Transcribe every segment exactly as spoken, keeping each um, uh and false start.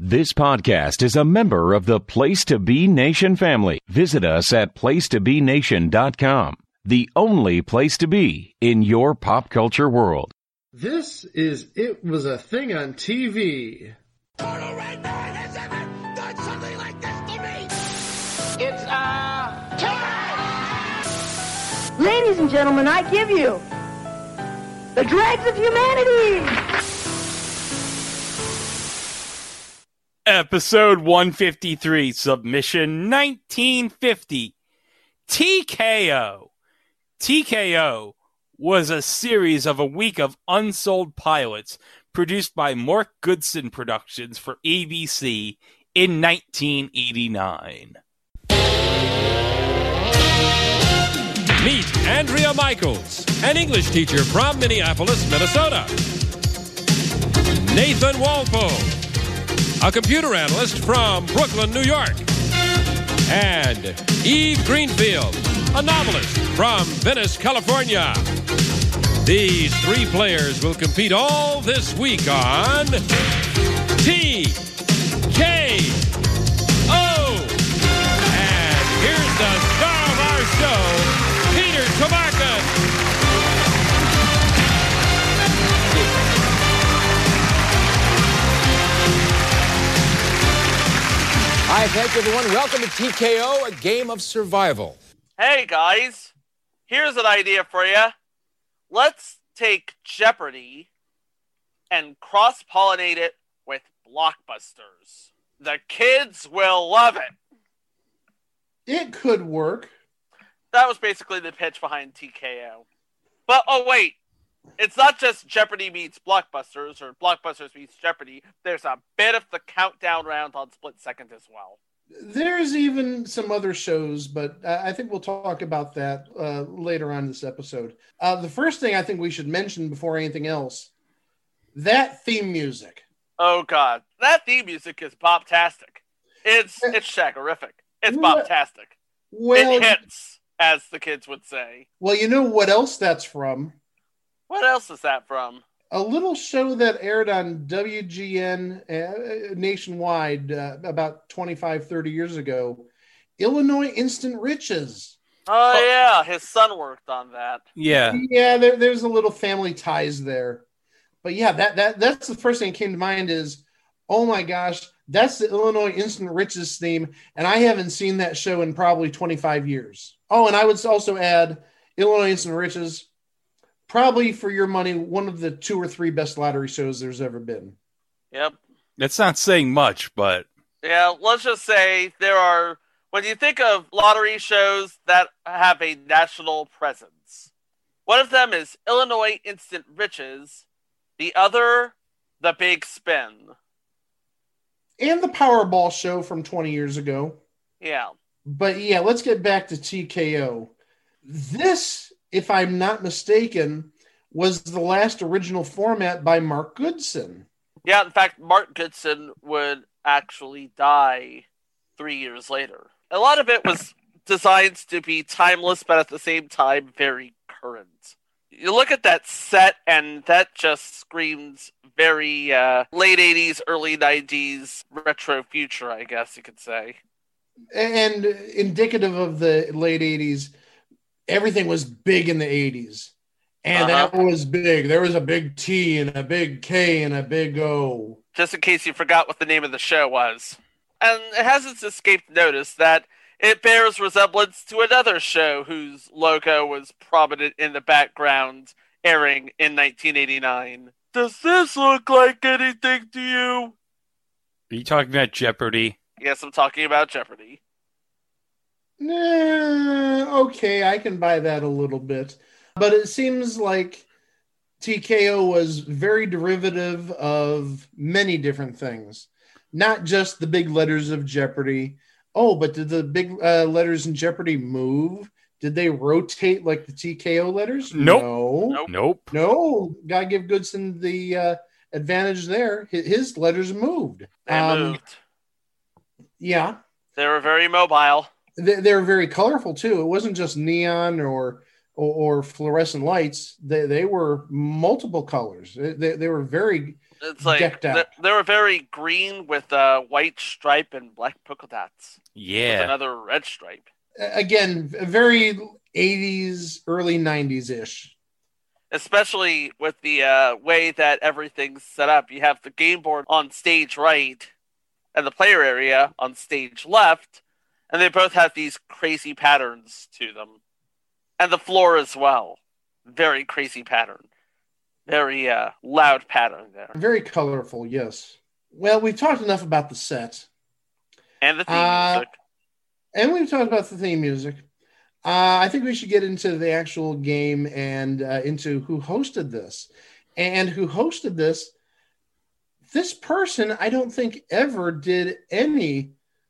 This podcast is a member of the Place to Be Nation family. Visit us at place to be nation dot com, the only place to be in your pop culture world. This is It Was a Thing on T V. Total Red Man has ever done something like this to me! It's, uh, time! Ladies and gentlemen, I give you the dregs of humanity! Episode one fifty-three, Submission nineteen fifty, T K O. T K O was a series of a week of unsold pilots produced by Mark Goodson Productions for A B C in nineteen eighty-nine. Meet Andrea Michaels, an English teacher from Minneapolis, Minnesota. Nathan Walpole, a computer analyst from Brooklyn, New York. And Eve Greenfield, a novelist from Venice, California. These three players will compete all this week on T K O. And here's the star of our show, Peter Tomarken. Hi, thank you, everyone. Welcome to T K O, a game of survival. Hey, guys. Here's an idea for you. Let's take Jeopardy and cross-pollinate it with Blockbusters. The kids will love it. It could work. That was basically the pitch behind T K O. But, oh, wait. It's not just Jeopardy meets Blockbusters or Blockbusters meets Jeopardy. There's a bit of the countdown round on Split Second as well. There's even some other shows, but I think we'll talk about that uh, later on in this episode. Uh, the first thing I think we should mention before anything else, that theme music. Oh, God. That theme music is bop-tastic. It's, it's shaggerific. It's bop-tastic. Well, it hits, as the kids would say. Well, you know what else that's from? What else is that from? A little show that aired on W G N uh, nationwide uh, about twenty-five, thirty years ago. Illinois Instant Riches. Oh, oh, yeah. His son worked on that. Yeah. Yeah, there, there's a little family ties there. But yeah, that, that that's the first thing that came to mind is, oh my gosh, that's the Illinois Instant Riches theme, and I haven't seen that show in probably twenty-five years. Oh, and I would also add Illinois Instant Riches, probably for your money, one of the two or three best lottery shows there's ever been. Yep. That's not saying much, but... Yeah, let's just say there are... When you think of lottery shows that have a national presence, one of them is Illinois Instant Riches, the other, The Big Spin. And the Powerball show from twenty years ago. Yeah. But yeah, let's get back to T K O. This, if I'm not mistaken, was the last original format by Mark Goodson. Yeah, in fact, Mark Goodson would actually die three years later. A lot of it was designed to be timeless, but at the same time, very current. You look at that set, and that just screams very uh, late eighties, early nineties retro future, I guess you could say. And indicative of the late eighties, everything was big in the eighties. And uh-huh. that was big. There was a big T and a big K and a big O. Just in case you forgot what the name of the show was. And it hasn't escaped notice that it bears resemblance to another show whose logo was prominent in the background, airing in nineteen eighty-nine. Does this look like anything to you? Are you talking about Jeopardy? Yes, I'm talking about Jeopardy. Nah, okay, I can buy that a little bit. But it seems like T K O was very derivative of many different things. Not just the big letters of Jeopardy. Oh, but did the big uh, letters in Jeopardy move? Did they rotate like the T K O letters? Nope. No. Nope. Nope. No. Gotta give Goodson the uh, advantage there. His, his letters moved. They um, moved. Yeah. They were very mobile. They, they were very colorful, too. It wasn't just neon or or, or fluorescent lights. They they were multiple colors. They, they, they were very It's like decked out. they, they were very green with a white stripe and black polka dots. Yeah. With another red stripe. Again, very eighties, early nineties ish. Especially with the uh, way that everything's set up. You have the game board on stage right and the player area on stage left, and they both have these crazy patterns to them. And the floor as well. Very crazy pattern. Very uh, loud pattern there. Very colorful, yes. Well, we've talked enough about the set. And the theme uh, music. And we've talked about the theme music. Uh, I think we should get into the actual game and uh, into who hosted this. And who hosted this, this person, I don't think ever did any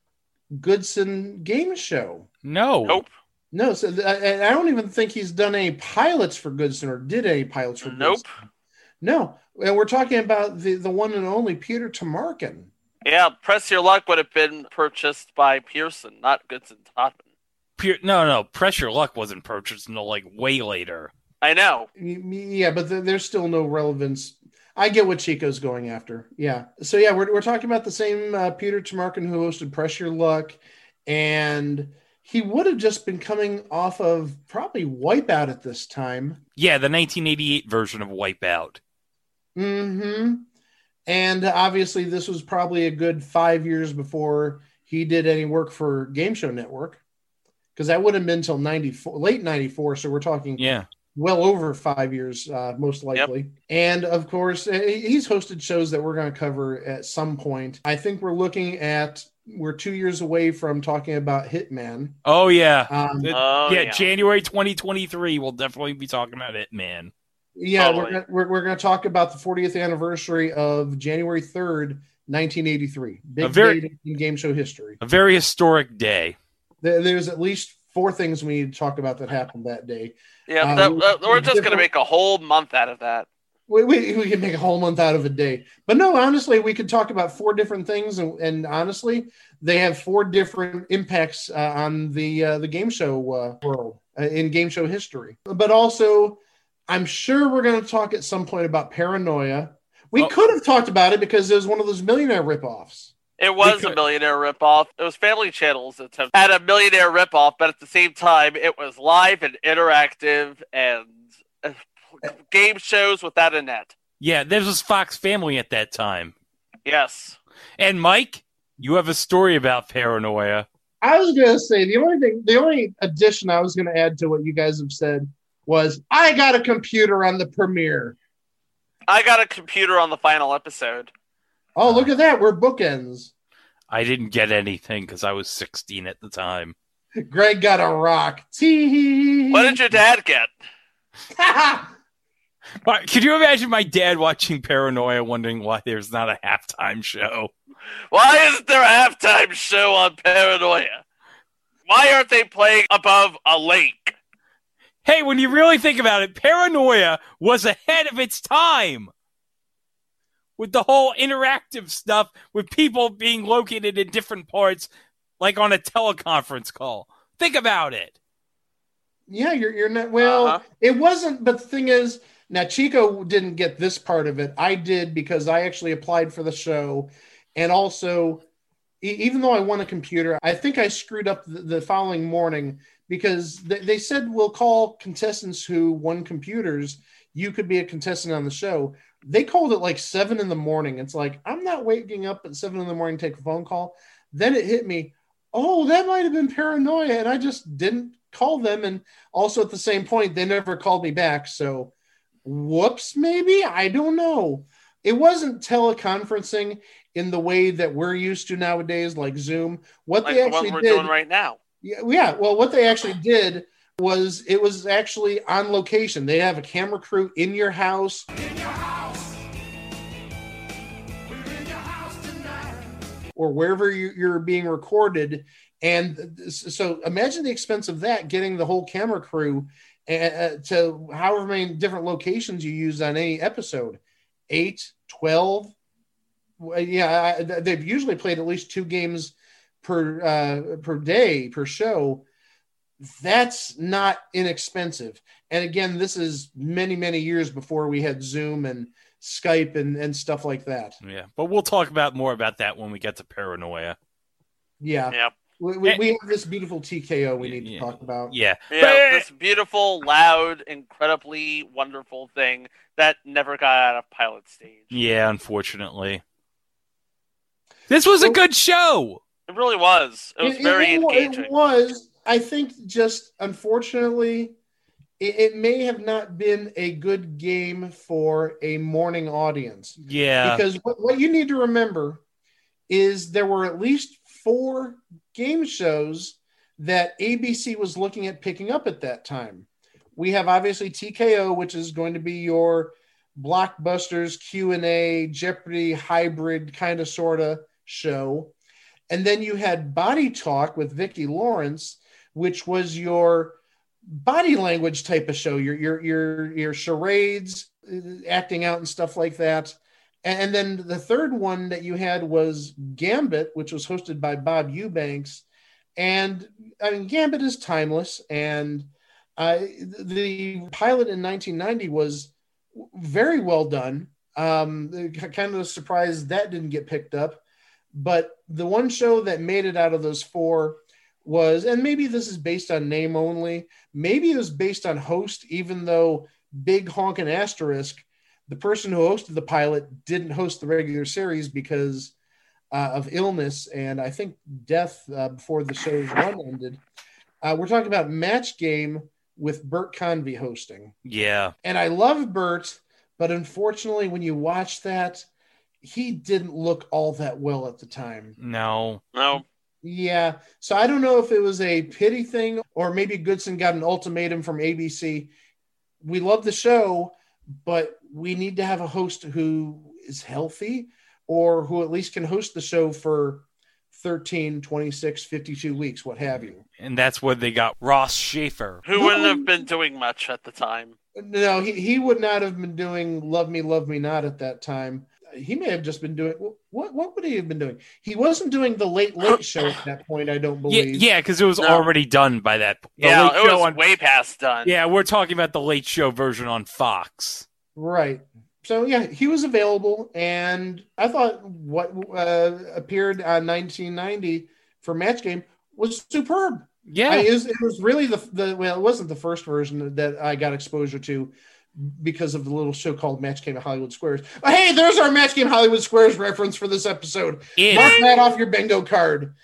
Goodson game show. No. Nope. No, so th- I, I don't even think he's done any pilots for Goodson or did any pilots for Nope. Goodson. No. And we're talking about the, the one and only Peter Tamarkin. Yeah, Press Your Luck would have been purchased by Pearson, not Goodson Todman. Pure, no, no. Press Your Luck wasn't purchased until like way later. I know. Yeah, but th- there's still no relevance. I get what Chico's going after. Yeah. So, yeah, we're, we're talking about the same uh, Peter Tamarkin who hosted Press Your Luck. And he would have just been coming off of probably Wipeout at this time. Yeah, the nineteen eighty-eight version of Wipeout. Mm-hmm. And obviously this was probably a good five years before he did any work for Game Show Network. Because that wouldn't have been until ninety-four, late ninety-four, so we're talking yeah. well over five years, uh, most likely. Yep. And, of course, he's hosted shows that we're going to cover at some point. I think we're looking at... We're two years away from talking about Hitman. Oh, yeah. Um, oh, yeah, yeah. January twenty twenty-three, we'll definitely be talking about Hitman. Yeah, totally. we're gonna, we're, we're going to talk about the fortieth anniversary of January third, nineteen eighty-three. Big very, day in game show history. A very historic day. There, there's at least four things we need to talk about that happened that day. Yeah, uh, that, that, we're just going to make a whole month out of that. We, we, we can make a whole month out of a day. But no, honestly, we could talk about four different things. And, and honestly, they have four different impacts uh, on the uh, the game show uh, world, uh, in game show history. But also, I'm sure we're going to talk at some point about Paranoia. We oh. could have talked about it because it was one of those millionaire ripoffs. It was a millionaire ripoff. It was Family Channel's attempt at a millionaire ripoff, but at the same time, it was live and interactive and uh, game shows without a net. Yeah, there was Fox Family at that time. Yes. And Mike, you have a story about Paranoia. I was going to say, the only thing, the only addition I was going to add to what you guys have said was, I got a computer on the premiere. I got a computer on the final episode. Oh, look at that. We're bookends. I didn't get anything because I was sixteen at the time. Greg got a rock. Tee. What did your dad get? Could you imagine my dad watching Paranoia wondering why there's not a halftime show? Why isn't there a halftime show on Paranoia? Why aren't they playing above a lake? Hey, when you really think about it, Paranoia was ahead of its time. With the whole interactive stuff, with people being located in different parts, like on a teleconference call. Think about it. Yeah, you're you're not well. Uh-huh. It wasn't, but the thing is, now Chico didn't get this part of it. I did because I actually applied for the show, and also, e- even though I won a computer, I think I screwed up the, the following morning because th- they said we'll call contestants who won computers. You could be a contestant on the show. They called it like seven in the morning. It's like, I'm not waking up at seven in the morning to take a phone call. Then it hit me, oh, that might have been Paranoia. And I just didn't call them. And also at the same point, they never called me back. So whoops, maybe, I don't know. It wasn't teleconferencing in the way that we're used to nowadays, like Zoom. What like they the actually one we're did, doing right now. Yeah, yeah. Well, what they actually did was it was actually on location. They have a camera crew in your house. In your house. We're in your house tonight. Or wherever you're being recorded. And so imagine the expense of that, getting the whole camera crew uh, to however many different locations you use on any episode. eight, twelve. Yeah, they've usually played at least two games per uh, per day, per show. That's not inexpensive. And again, this is many, many years before we had Zoom and Skype and, and stuff like that. Yeah, but we'll talk about more about that when we get to Paranoia. Yeah. Yeah. We, we, And- we have this beautiful T K O we need Yeah. to talk about. Yeah. Yeah, this beautiful, loud, incredibly wonderful thing that never got out of pilot stage. Yeah, unfortunately. This was a good show. It really was. It was It- very it, engaging. It was. I think just unfortunately, it, it may have not been a good game for a morning audience. Yeah. Because what, what you need to remember is there were at least four game shows that A B C was looking at picking up at that time. We have obviously T K O, which is going to be your blockbusters, Q and A, Jeopardy hybrid kind of sort of show. And then you had Body Talk with Vicki Lawrence, which was your body language type of show, your your your your charades, uh, acting out and stuff like that. And then the third one that you had was Gambit, which was hosted by Bob Eubanks. And I mean, Gambit is timeless. And uh, the pilot in nineteen ninety was very well done. Um, kind of surprised that didn't get picked up. But the one show that made it out of those four was, and maybe this is based on name only, maybe it was based on host, even though big honkin' asterisk, the person who hosted the pilot didn't host the regular series because uh, of illness and I think death uh, before the show's run ended. Uh, we're talking about Match Game with Bert Convy hosting. Yeah. And I love Bert, but unfortunately, when you watch that, he didn't look all that well at the time. No. No. Yeah. So I don't know if it was a pity thing or maybe Goodson got an ultimatum from A B C. We love the show, but we need to have a host who is healthy or who at least can host the show for thirteen, twenty-six, fifty-two weeks, what have you. And that's where they got Ross Schaefer. Who wouldn't have been doing much at the time. No, he, he would not have been doing Love Me, Love Me Not at that time. He may have just been doing, what What would he have been doing? He wasn't doing the Late Late Show at that point, I don't Yeah, believe. yeah, because it was No. already done by that point. The Yeah, Late it Show was on- way past done. Yeah, we're talking about the Late Show version on Fox. Right. So, yeah, he was available, and I thought what uh, appeared on nineteen ninety for Match Game was superb. Yeah. I, it, was, it was really the, the, well, it wasn't the first version that I got exposure to because of the little show called Match Game at Hollywood Squares. But hey, there's our Match Game Hollywood Squares reference for this episode. It- Mark that off your bingo card.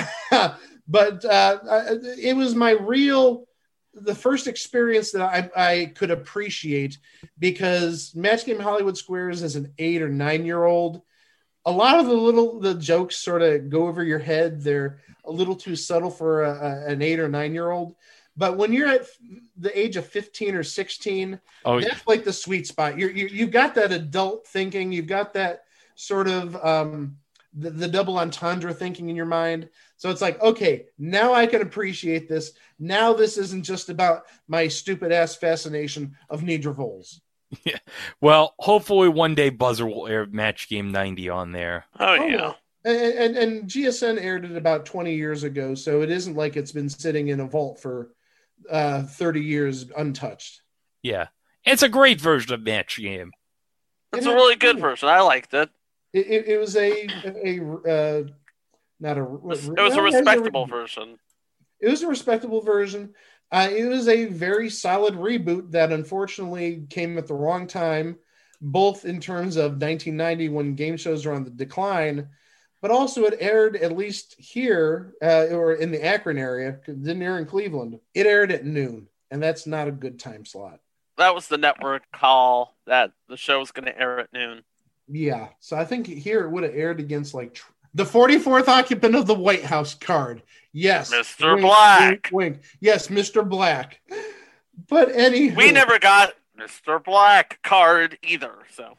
But uh, it was my real, the first experience that I, I could appreciate because Match Game Hollywood Squares as an eight or nine year old, a lot of the little, the jokes sort of go over your head. They're a little too subtle for a, a, an eight or nine year old. But when you're at the age of fifteen or sixteen, Oh, that's like the sweet spot. You're, you, you've got that adult thinking. You've got that sort of um, the, the double entendre thinking in your mind. So it's like, okay, now I can appreciate this. Now this isn't just about my stupid ass fascination of Nidra Voles. Well, hopefully one day Buzzer will air Match Game ninety on there. Oh, Oh, yeah. And, and, and G S N aired it about twenty years ago. So it isn't like it's been sitting in a vault for uh, thirty years untouched. Yeah. It's a great version of Match Game. It's It a had- really good version. I liked it. It, it, it was a, a, uh, not a, It was, it was a respectable version. It was a respectable version. Uh, it was a very solid reboot that unfortunately came at the wrong time, both in terms of nineteen ninety when game shows were on the decline, but also it aired at least here uh, or in the Akron area. 'Cause it didn't air in Cleveland. It aired at noon, and that's not a good time slot. That was the network call that the show was going to air at noon. Yeah, so I think here it would have aired against like tr- the forty-fourth occupant of the White House card. Yes, Mister Wink, Black. wink, wink. Yes, Mister Black. But anywho, We never got Mister Black card either. So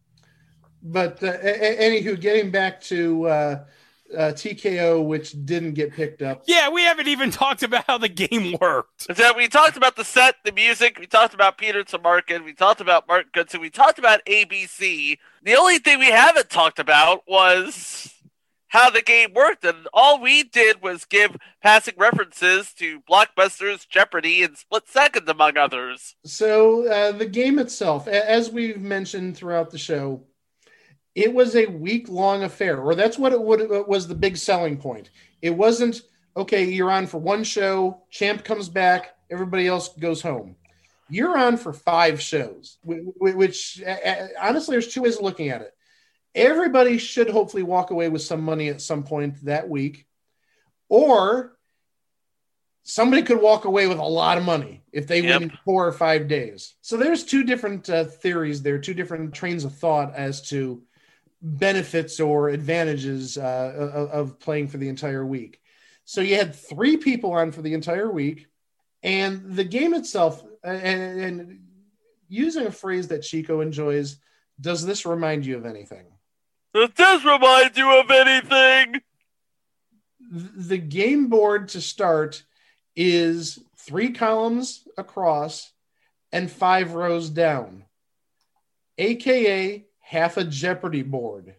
But uh, a- a- anywho, getting back to uh, uh, T K O, which didn't get picked up. Yeah, we haven't even talked about how the game worked. Is that we talked about the set, the music, we talked about Peter Tomarkin, we talked about Mark Goodson, we talked about A B C. The only thing we haven't talked about was how the game worked, and all we did was give passing references to Blockbusters, Jeopardy, and Split Second, among others. So uh, the game itself, a- as we've mentioned throughout the show, it was a week-long affair, or that's what it would it was the big selling point. It wasn't, okay, you're on for one show, champ comes back, everybody else goes home. You're on for five shows, which uh, honestly, there's two ways of looking at it. Everybody should hopefully walk away with some money at some point that week, or somebody could walk away with a lot of money if they Yep. win four or five days. So there's two different uh, theories there, two different trains of thought as to benefits or advantages uh, of, of playing for the entire week. So you had three people on for the entire week, and the game itself, and, and using a phrase that Chico enjoys, does this remind you of anything? It does remind you of anything. The game board to start is three columns across and five rows down, aka half a Jeopardy board.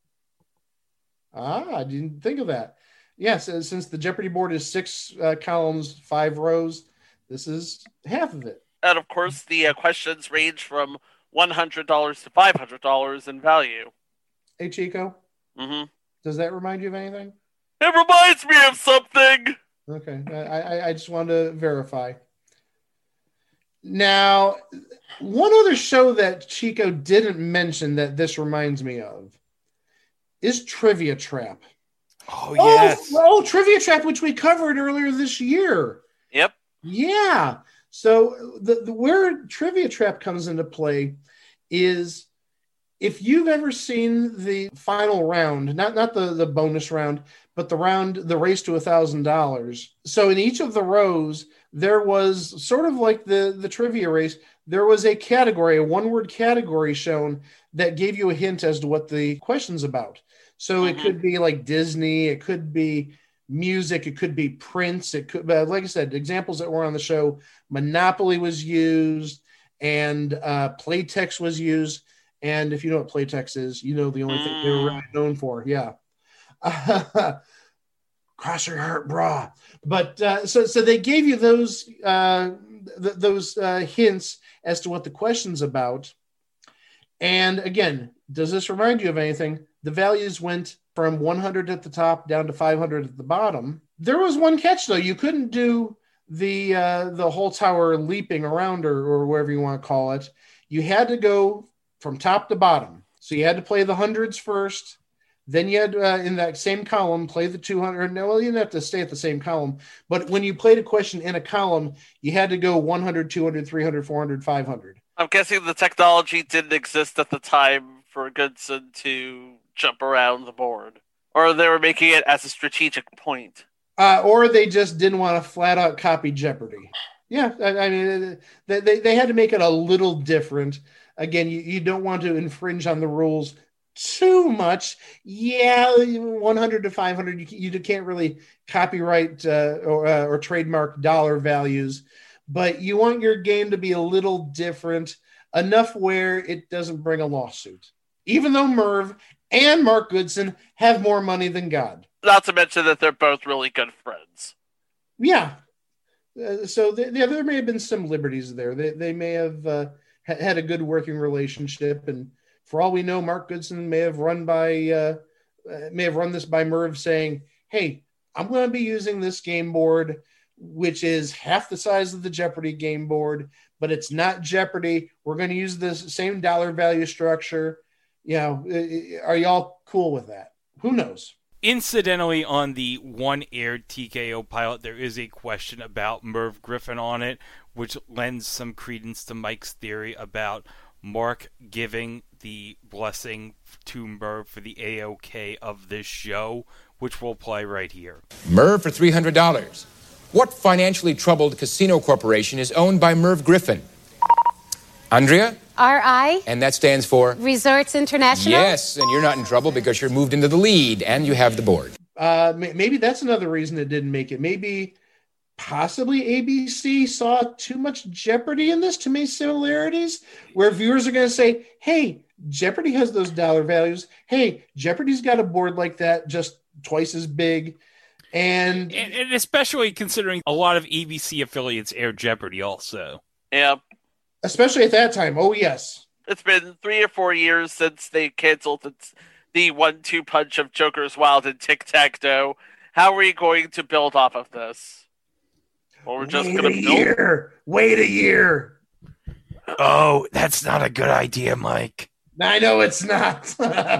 Ah, I didn't think of that. Yes, uh, since the Jeopardy board is six uh, columns, five rows, this is half of it. And of course, the uh, questions range from one hundred dollars to five hundred dollars in value. Hey, Chico, Mm-hmm. does that remind you of anything? It reminds me of something. Okay, I, I, I just wanted to verify. Now, one other show that Chico didn't mention that this reminds me of is Trivia Trap. Oh, yes. Oh, oh, Trivia Trap, which we covered earlier this year. Yep. Yeah. So the, the where Trivia Trap comes into play is if you've ever seen the final round, not, not the, the bonus round, but the round, the race to a thousand dollars. So in each of the rows, there was sort of like the, the trivia race, there was a category, a one-word category shown that gave you a hint as to what the question's about. So Mm-hmm. it could be like Disney, it could be music, it could be Prince, it could, but like I said, examples that were on the show, Monopoly was used, and uh, Playtex was used. And if you know what Playtex is, you know the only thing they were really known for. Yeah. Cross your heart, brah. But uh, so so they gave you those uh, th- those uh, hints as to what the question's about. And again, does this remind you of anything? The values went from one hundred at the top down to five hundred at the bottom. There was one catch though. You couldn't do the uh, the whole tower leaping around, or, or whatever you want to call it. You had to go from top to bottom. So you had to play the hundreds first. Then you had, uh, in that same column, play the two hundred. No, well, you didn't have to stay at the same column. But when you played a question in a column, you had to go one hundred, two hundred, three hundred, four hundred, five hundred. I'm guessing the technology didn't exist at the time for Goodson to jump around the board. Or they were making it as a strategic point. Uh, or they just didn't want to flat out copy Jeopardy. Yeah, I, I mean, they, they, they had to make it a little different. Again, you, you don't want to infringe on the rules too much. Yeah, one hundred to five hundred, you, you can't really copyright uh, or, uh, or trademark dollar values, but you want your game to be a little different, enough where it doesn't bring a lawsuit. Even though Merv and Mark Goodson have more money than God. Not to mention that they're both really good friends. Yeah. Uh, so th- yeah, there may have been some liberties there. They, they may have uh, ha- had a good working relationship, and for all we know, Mark Goodson may have run by uh, uh, may have run this by Merv, saying, "Hey, I'm going to be using this game board, which is half the size of the Jeopardy game board, but it's not Jeopardy. We're going to use this same dollar value structure. You know, uh, are y'all cool with that? Who knows?" Incidentally, on the one aired T K O pilot, there is a question about Merv Griffin on it, which lends some credence to Mike's theory about Mark giving the blessing to Merv for the A O K of this show, which we'll play right here. Merv for three hundred dollars. What financially troubled casino corporation is owned by Merv Griffin? Andrea? R I? And that stands for? Resorts International? Yes, and you're not in trouble because you're moved into the lead and you have the board. Uh, maybe that's another reason it didn't make it. Maybe possibly A B C saw too much Jeopardy in this, too many similarities, where viewers are going to say, hey, Jeopardy has those dollar values. Hey, Jeopardy's got a board like that, just twice as big. And, and, and especially considering a lot of A B C affiliates air Jeopardy also. Yeah. Especially at that time. Oh, yes. It's been three or four years since they canceled the, the one two punch of Joker's Wild and Tic-Tac-Toe. How are we going to build off of this? Or we're just Wait going a to build? year. Wait a year. Oh, that's not a good idea, Mike. I know it's not.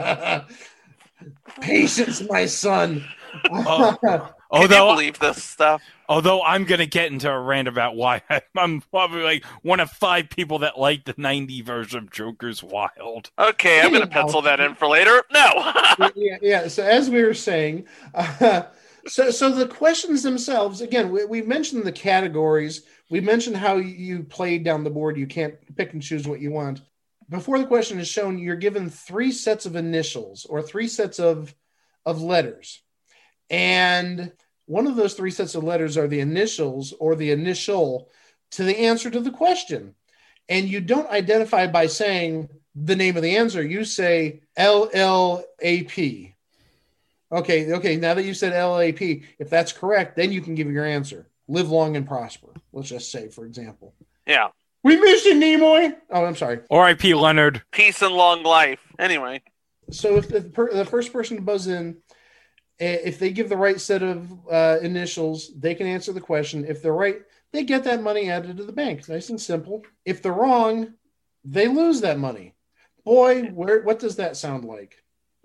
Patience, my son. Oh. Can Although, you believe this stuff? Although I'm going to get into a rant about why I'm probably like one of five people that like the ninety version of Joker's Wild. Okay, I'm going to pencil that in for later. No. yeah, yeah. So as we were saying, uh, so so the questions themselves, again, we, we mentioned the categories. We mentioned how you played down the board. You can't pick and choose what you want. Before the question is shown, you're given three sets of initials or three sets of of letters. And one of those three sets of letters are the initials or the initial to the answer to the question. And you don't identify by saying the name of the answer. You say L L A P. Okay, okay, now that you said L L A P, if that's correct, then you can give your answer. Live long and prosper, let's just say, for example. Yeah. We missed you, Nimoy. Oh, I'm sorry. R I P Leonard. Peace and long life. Anyway. So if the, per, the first person to buzz in, if they give the right set of uh, initials, they can answer the question. If they're right, they get that money added to the bank. Nice and simple. If they're wrong, they lose that money. Boy, where what does that sound like?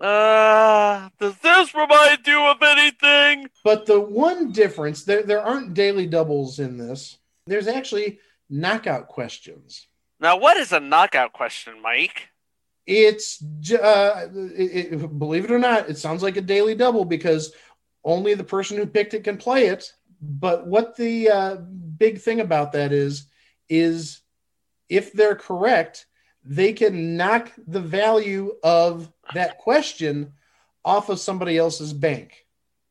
Uh, does this remind you of anything? But the one difference, there, there aren't daily doubles in this. There's actually knockout questions. Now, what is a knockout question, Mike? It's, uh, it, it, believe it or not, it sounds like a daily double because only the person who picked it can play it. But what the uh, big thing about that is, is if they're correct, they can knock the value of that question off of somebody else's bank.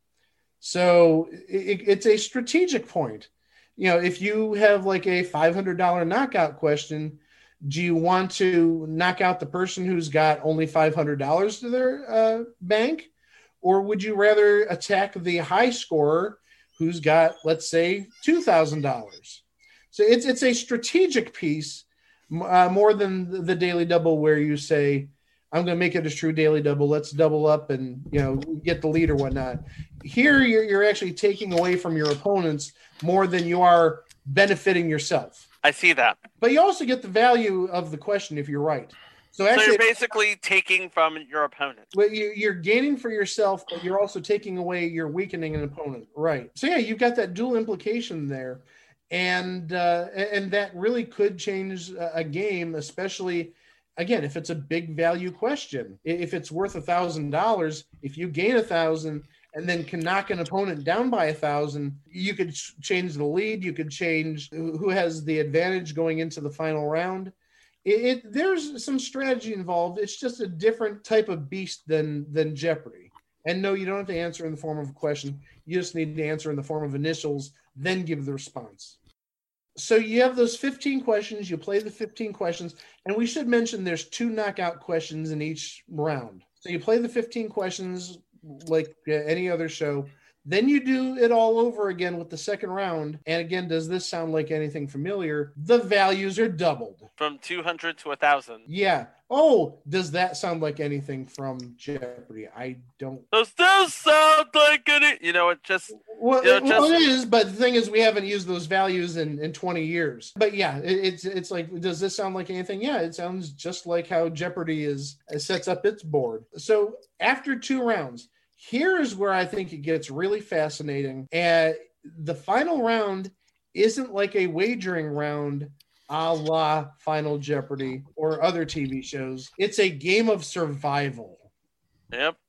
So it, it's a strategic point. You know, if you have like a five hundred dollars knockout question, do you want to knock out the person who's got only five hundred dollars to their uh, bank? Or would you rather attack the high scorer who's got, let's say, two thousand dollars? So it's it's a strategic piece uh, more than the daily double where you say, I'm going to make it a true daily double. Let's double up and, you know, get the lead or whatnot. Here, you're, you're actually taking away from your opponents more than you are benefiting yourself. I see that. But you also get the value of the question if you're right. So, actually, so you're basically taking from your opponent. Well, you, you're gaining for yourself, but you're also taking away, you're weakening an opponent. Right. So, yeah, you've got that dual implication there. And, uh, and that really could change a game, especially – again, if it's a big value question, if it's worth a thousand dollars, if you gain a thousand and then can knock an opponent down by a thousand, you could change the lead. You could change who has the advantage going into the final round. It, it there's some strategy involved. It's just a different type of beast than than Jeopardy. And no, you don't have to answer in the form of a question. You just need to answer in the form of initials, then give the response. So you have those fifteen questions, you play the fifteen questions, and we should mention there's two knockout questions in each round. So you play the fifteen questions like any other show, then you do it all over again with the second round. And again, does this sound like anything familiar? The values are doubled. From two hundred to one thousand. Yeah. Oh, does that sound like anything from Jeopardy? I don't. Does this sound like any? You know, it just. Well, you know, just... well, it is, but the thing is, we haven't used those values in, in twenty years. But yeah, it, it's it's like, does this sound like anything? Yeah, it sounds just like how Jeopardy is sets up its board. So after two rounds, here's where I think it gets really fascinating. And the final round isn't like a wagering round a la Final Jeopardy or other T V shows. It's a game of survival. Yep.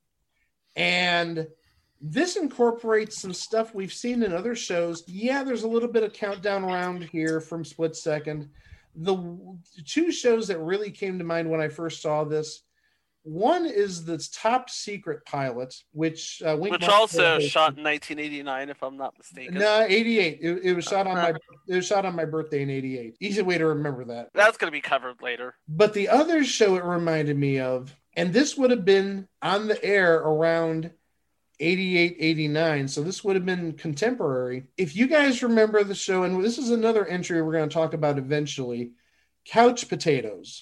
And this incorporates some stuff we've seen in other shows. Yeah, there's a little bit of countdown around here from Split Second. The two shows that really came to mind when I first saw this, one is the Top Secret pilot, which uh, which also shot in nineteen eighty-nine, if I'm not mistaken. No, eighty-eight. It, it was shot on my it was shot on my birthday in eighty-eight. Easy way to remember that. That's going to be covered later. But the other show it reminded me of, and this would have been on the air around eighty-eight, eighty-nine. So this would have been contemporary. If you guys remember the show, and this is another entry we're going to talk about eventually, Couch Potatoes.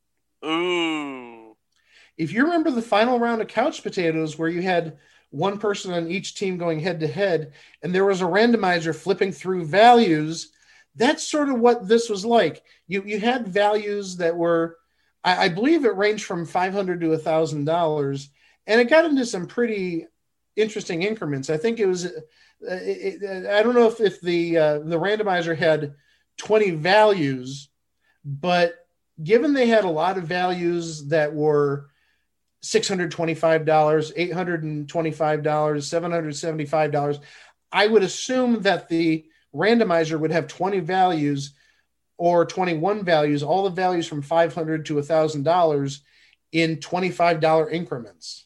Ooh. If you remember the final round of Couch Potatoes where you had one person on each team going head to head, and there was a randomizer flipping through values, that's sort of what this was like. You you had values that were, I, I believe it ranged from five hundred dollars to one thousand dollars, and it got into some pretty interesting increments. I think it was, uh, it, it, I don't know if, if the uh, the randomizer had twenty values, but given they had a lot of values that were six hundred twenty-five dollars, eight hundred twenty-five dollars, seven hundred seventy-five dollars, I would assume that the randomizer would have twenty values or twenty-one values, all the values from five hundred dollars to one thousand dollars in twenty-five dollars increments.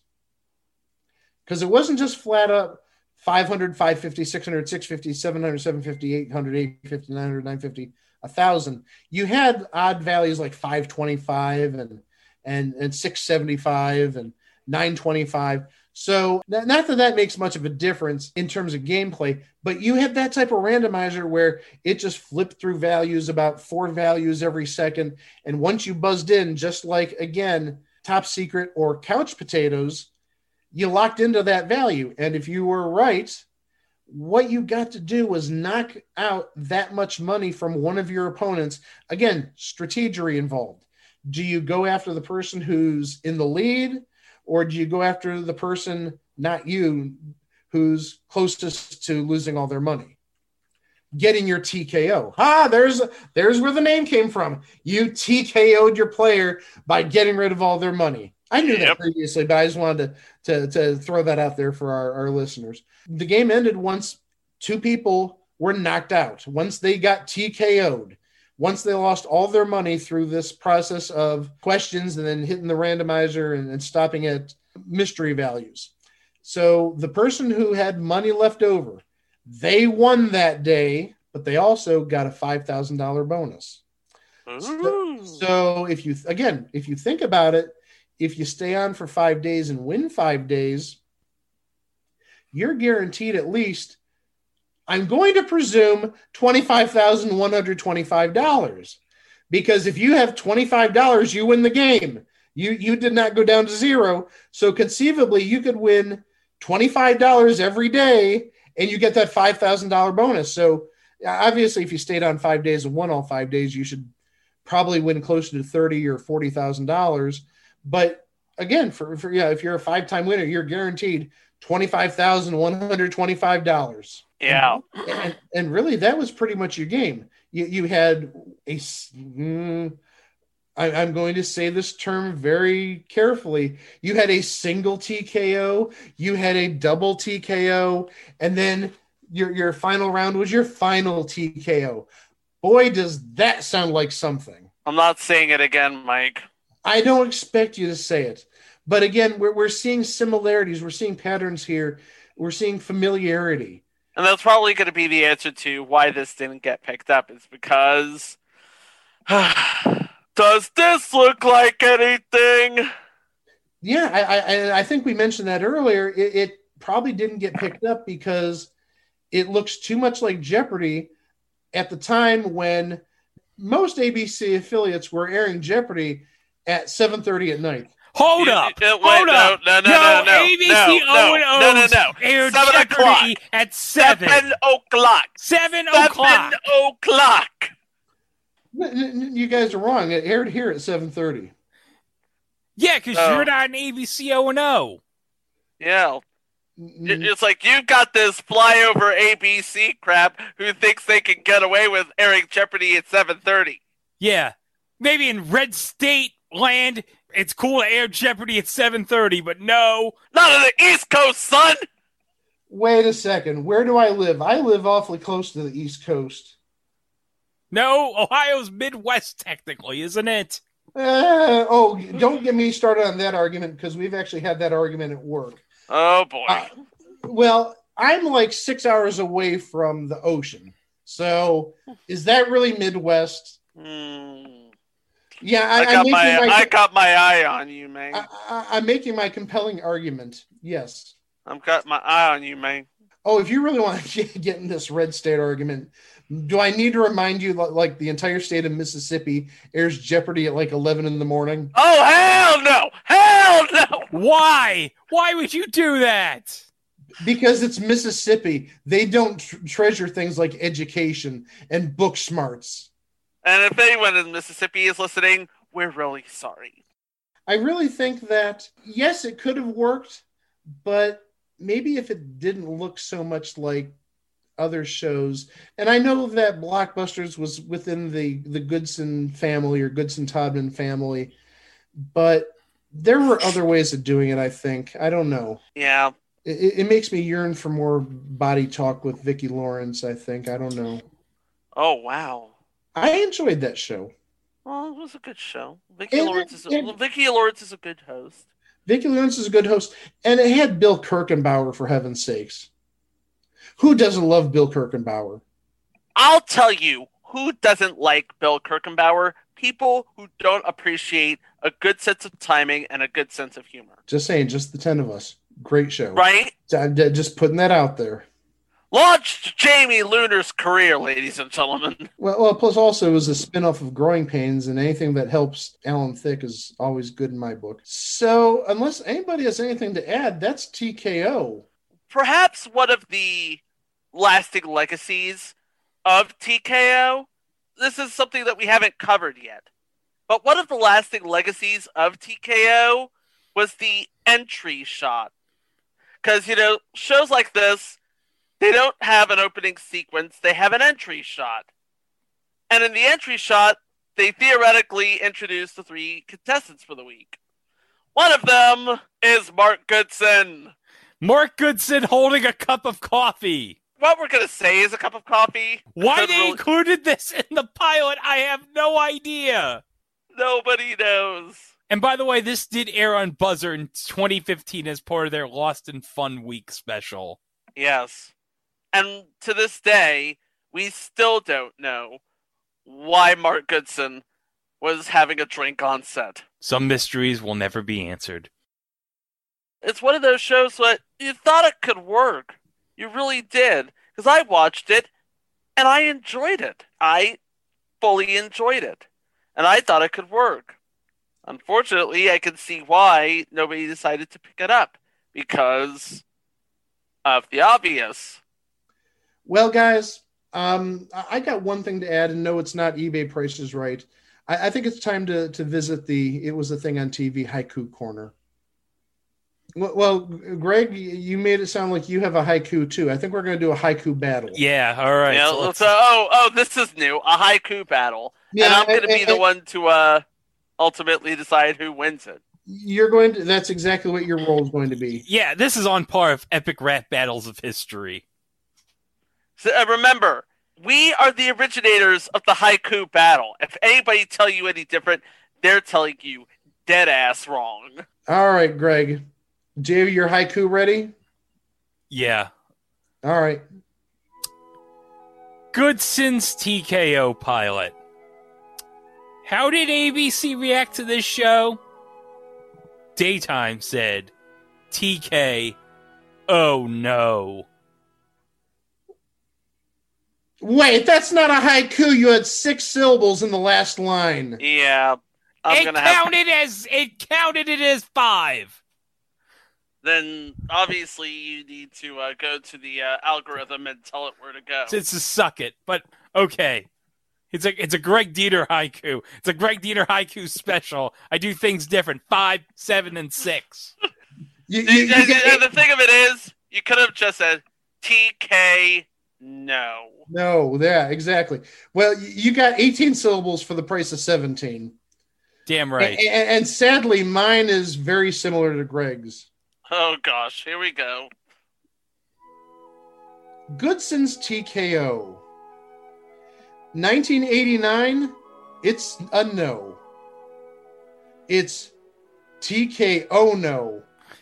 Because it wasn't just flat up five hundred, five hundred fifty, six hundred, six hundred fifty, seven hundred, seven hundred fifty, eight hundred, eight hundred fifty, nine hundred, nine hundred fifty, one thousand. You had odd values like five twenty-five and and and six seventy-five and nine twenty-five. So not that that makes much of a difference in terms of gameplay, but you had that type of randomizer where it just flipped through values, about four values every second. And once you buzzed in, just like, again, Top Secret or Couch Potatoes, you locked into that value. And if you were right, what you got to do was knock out that much money from one of your opponents. Again, strategery involved. Do you go after the person who's in the lead, or do you go after the person, not you, who's closest to losing all their money? Getting your T K O. Ah, there's there's where the name came from. You T K O'd your player by getting rid of all their money. I knew that previously, but I just wanted to, to, to throw that out there for our, our listeners. The game ended once two people were knocked out, once they got T K O'd. Once they lost all their money through this process of questions and then hitting the randomizer and, and stopping at mystery values. So the person who had money left over, they won that day, but they also got a five thousand dollars bonus. So, so if you, again, if you think about it, if you stay on for five days and win five days, you're guaranteed at least, I'm going to presume twenty-five thousand one hundred twenty-five dollars, because if you have twenty-five dollars, you win the game. You, you did not go down to zero. So conceivably you could win twenty-five dollars every day and you get that five thousand dollars bonus. So obviously if you stayed on five days and won all five days, you should probably win closer to thirty or forty thousand dollars. But again, for, for yeah, if you're a five-time winner, you're guaranteed twenty-five thousand one hundred twenty-five dollars. Yeah. And, and, and really, that was pretty much your game. You, you had a, mm, I, I'm going to say this term very carefully. You had a single T K O, you had a double T K O, and then your, your final round was your final T K O. Boy, does that sound like something. I'm not saying it again, Mike. I don't expect you to say it. But again, we're, we're seeing similarities. We're seeing patterns here. We're seeing familiarity. And that's probably going to be the answer to why this didn't get picked up. Is because, does this look like anything? Yeah, I, I, I think we mentioned that earlier. It, it probably didn't get picked up because it looks too much like Jeopardy at the time when most A B C affiliates were airing Jeopardy at seven thirty at night. Hold up! Uh, wait, Hold no, up! no, no, no, no, A B C no, O and no, no, no, O's no. aired Seven Jeopardy o'clock. at seven. Seven o'clock. Seven Seven o'clock. o'clock. You guys are wrong. It aired here at seven thirty. Yeah, because Oh. you're not an A B C O and O. Yeah. It- It's like you got this flyover A B C crap who thinks they can get away with airing Jeopardy at seven thirty. Yeah. Maybe in Red State land, it's cool to air Jeopardy at seven thirty, but no. Not on the East Coast, son! Wait a second. Where do I live? I live awfully close to the East Coast. No, Ohio's Midwest, technically, isn't it? Uh, oh, don't get me started on that argument because we've actually had that argument at work. Oh, boy. Uh, well, I'm like six hours away from the ocean. So is that really Midwest? Hmm. Yeah, I, I, got I'm, my, making my, I got my eye on you, man. I, I, I'm making my compelling argument. Yes. I've got my eye on you, man. Oh, if you really want to get in this red state argument, do I need to remind you that, like, the entire state of Mississippi airs Jeopardy at like eleven in the morning? Oh, hell no! Hell no! Why? Why would you do that? Because it's Mississippi. They don't tr- treasure things like education and book smarts. And if anyone in Mississippi is listening, we're really sorry. I really think that, yes, it could have worked, but maybe if it didn't look so much like other shows. And I know that Blockbusters was within the, the Goodson family or Goodson-Todman family, but there were other ways of doing it, I think. I don't know. Yeah. It, it makes me yearn for more body talk with Vicki Lawrence, I think. I don't know. Oh, wow. I enjoyed that show. Well, it was a good show. Vicki And- Lawrence is a, and- Vicki Lawrence is a good host. Vicki Lawrence is a good host, and it had Bill Kirchenbauer, for heaven's sakes. Who doesn't love Bill Kirchenbauer? I'll tell you who doesn't like Bill Kirchenbauer. People who don't appreciate a good sense of timing and a good sense of humor. Just saying, just the ten of us. Great show. Right? I'm just putting that out there. Launched Jamie Luner's career, ladies and gentlemen. Well, well, plus also it was a spinoff of Growing Pains, and anything that helps Alan Thicke is always good in my book. So, unless anybody has anything to add, that's T K O. Perhaps one of the lasting legacies of T K O. This is something that we haven't covered yet. But one of the lasting legacies of T K O was the entry shot. Because, you know, shows like this, they don't have an opening sequence, they have an entry shot. And in the entry shot, they theoretically introduce the three contestants for the week. One of them is Mark Goodson. Mark Goodson holding a cup of coffee. What we're going to say is a cup of coffee. Why they included this in the pilot, I have no idea. Nobody knows. And by the way, this did air on Buzzer in twenty fifteen as part of their Lost and Fun Week special. Yes. And to this day, we still don't know why Mark Goodson was having a drink on set. Some mysteries will never be answered. It's one of those shows that you thought it could work. You really did. Because I watched it, and I enjoyed it. I fully enjoyed it. And I thought it could work. Unfortunately, I can see why nobody decided to pick it up. Because of the obvious. Well, guys, um, I I got one thing to add, and no, it's not eBay Price is Right. I, I think it's time to, to visit the It Was a Thing on T V Haiku Corner. Well, well, Greg, you made it sound like you have a haiku, too. I think we're going to do a haiku battle. Yeah, all right. Yeah, so let's- so, oh, oh, this is new. A haiku battle. Yeah, and I'm going to and- be the and- one to uh, ultimately decide who wins it. You're going to, that's exactly what your role is going to be. Yeah, this is on par of epic rap battles of history. So, uh, remember, we are the originators of the haiku battle. If anybody tell you any different, they're telling you dead ass wrong. All right, Greg. Do you have your haiku ready? Yeah. All right. Goodson's T K O pilot. How did A B C react to this show? Daytime said, T K, oh no. Wait, that's not a haiku. You had six syllables in the last line. Yeah. I'm it gonna have counted as it counted it as five. then obviously you need to uh, go to the uh, algorithm and tell it where to go. It's a suck it, but okay. It's a it's a Greg Dieter haiku. It's a Greg Dieter haiku special. I do things different. Five, seven, and six. You, The, you- you the- get- the thing of it is, you could have just said T K no. no, yeah, exactly. Well, you you got eighteen syllables for the price of seventeen. Damn right. And, and sadly, mine is very similar to Greg's. Oh gosh, here we go. Goodson's T K O. nineteen eighty-nine, it's a no. It's T K O no.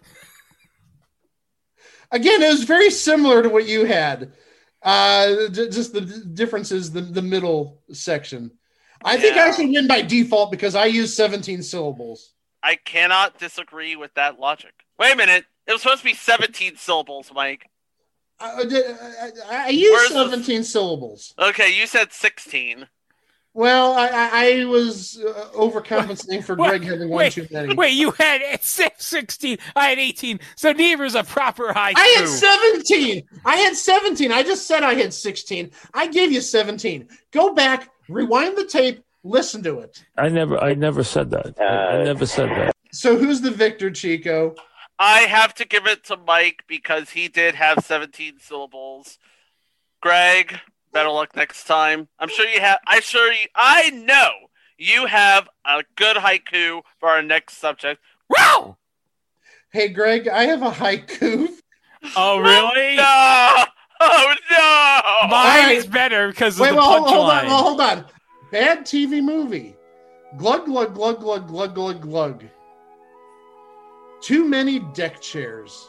Again, it was very similar to what you had. Uh, j- just the d- difference is the, the middle section. I think I Yeah. should win by default because I use seventeen syllables. I cannot disagree with that logic. Wait a minute. It was supposed to be seventeen syllables, Mike. I, I, I used Where's seventeen the... syllables. Okay, you said sixteen. Well, I, I, I was uh, overcompensating for Greg having one wait, too many. Wait, you had sixteen. I had eighteen. So neither's a proper haiku. I had seventeen. I had seventeen. I just said I had sixteen. I gave you seventeen. Go back, rewind the tape, listen to it. I never, I never said that. I, I never said that. So who's the victor, Chico? I have to give it to Mike because he did have seventeen syllables. Greg, better luck next time. I'm sure you have. I sure you. I know you have a good haiku for our next subject. Wow! Hey, Greg, I have a haiku. Oh, really? No! Oh no! Mine right. is better because of Wait, the well, hold, hold on, punchline. well, hold on. Bad T V movie. Glug glug glug glug glug glug glug. Too many deck chairs.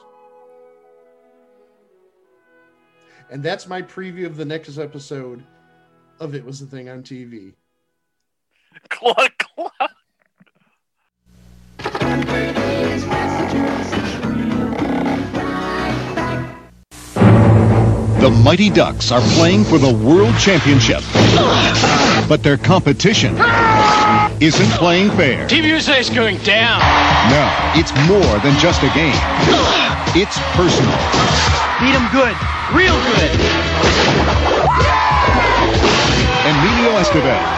And that's my preview of the next episode of It Was a Thing on T V. Glug glug. The Mighty Ducks are playing for the World Championship. But their competition isn't playing fair. Team U S A is going down. No, it's more than just a game. It's personal. Beat them good. Real good. Emilio Estevez.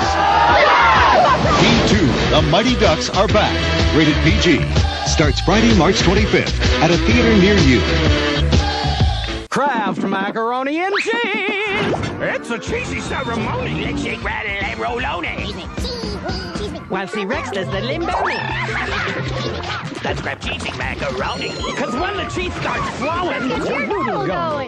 P two, the Mighty Ducks are back. Rated P G. Starts Friday, March twenty-fifth at a theater near you. Kraft macaroni and cheese. It's a cheesy ceremony. Let's shake, rattle, and roll on it. While see Rex does the limboni. Let's grab cheesy macaroni. Cause when the cheese starts flowing, the voodoo going.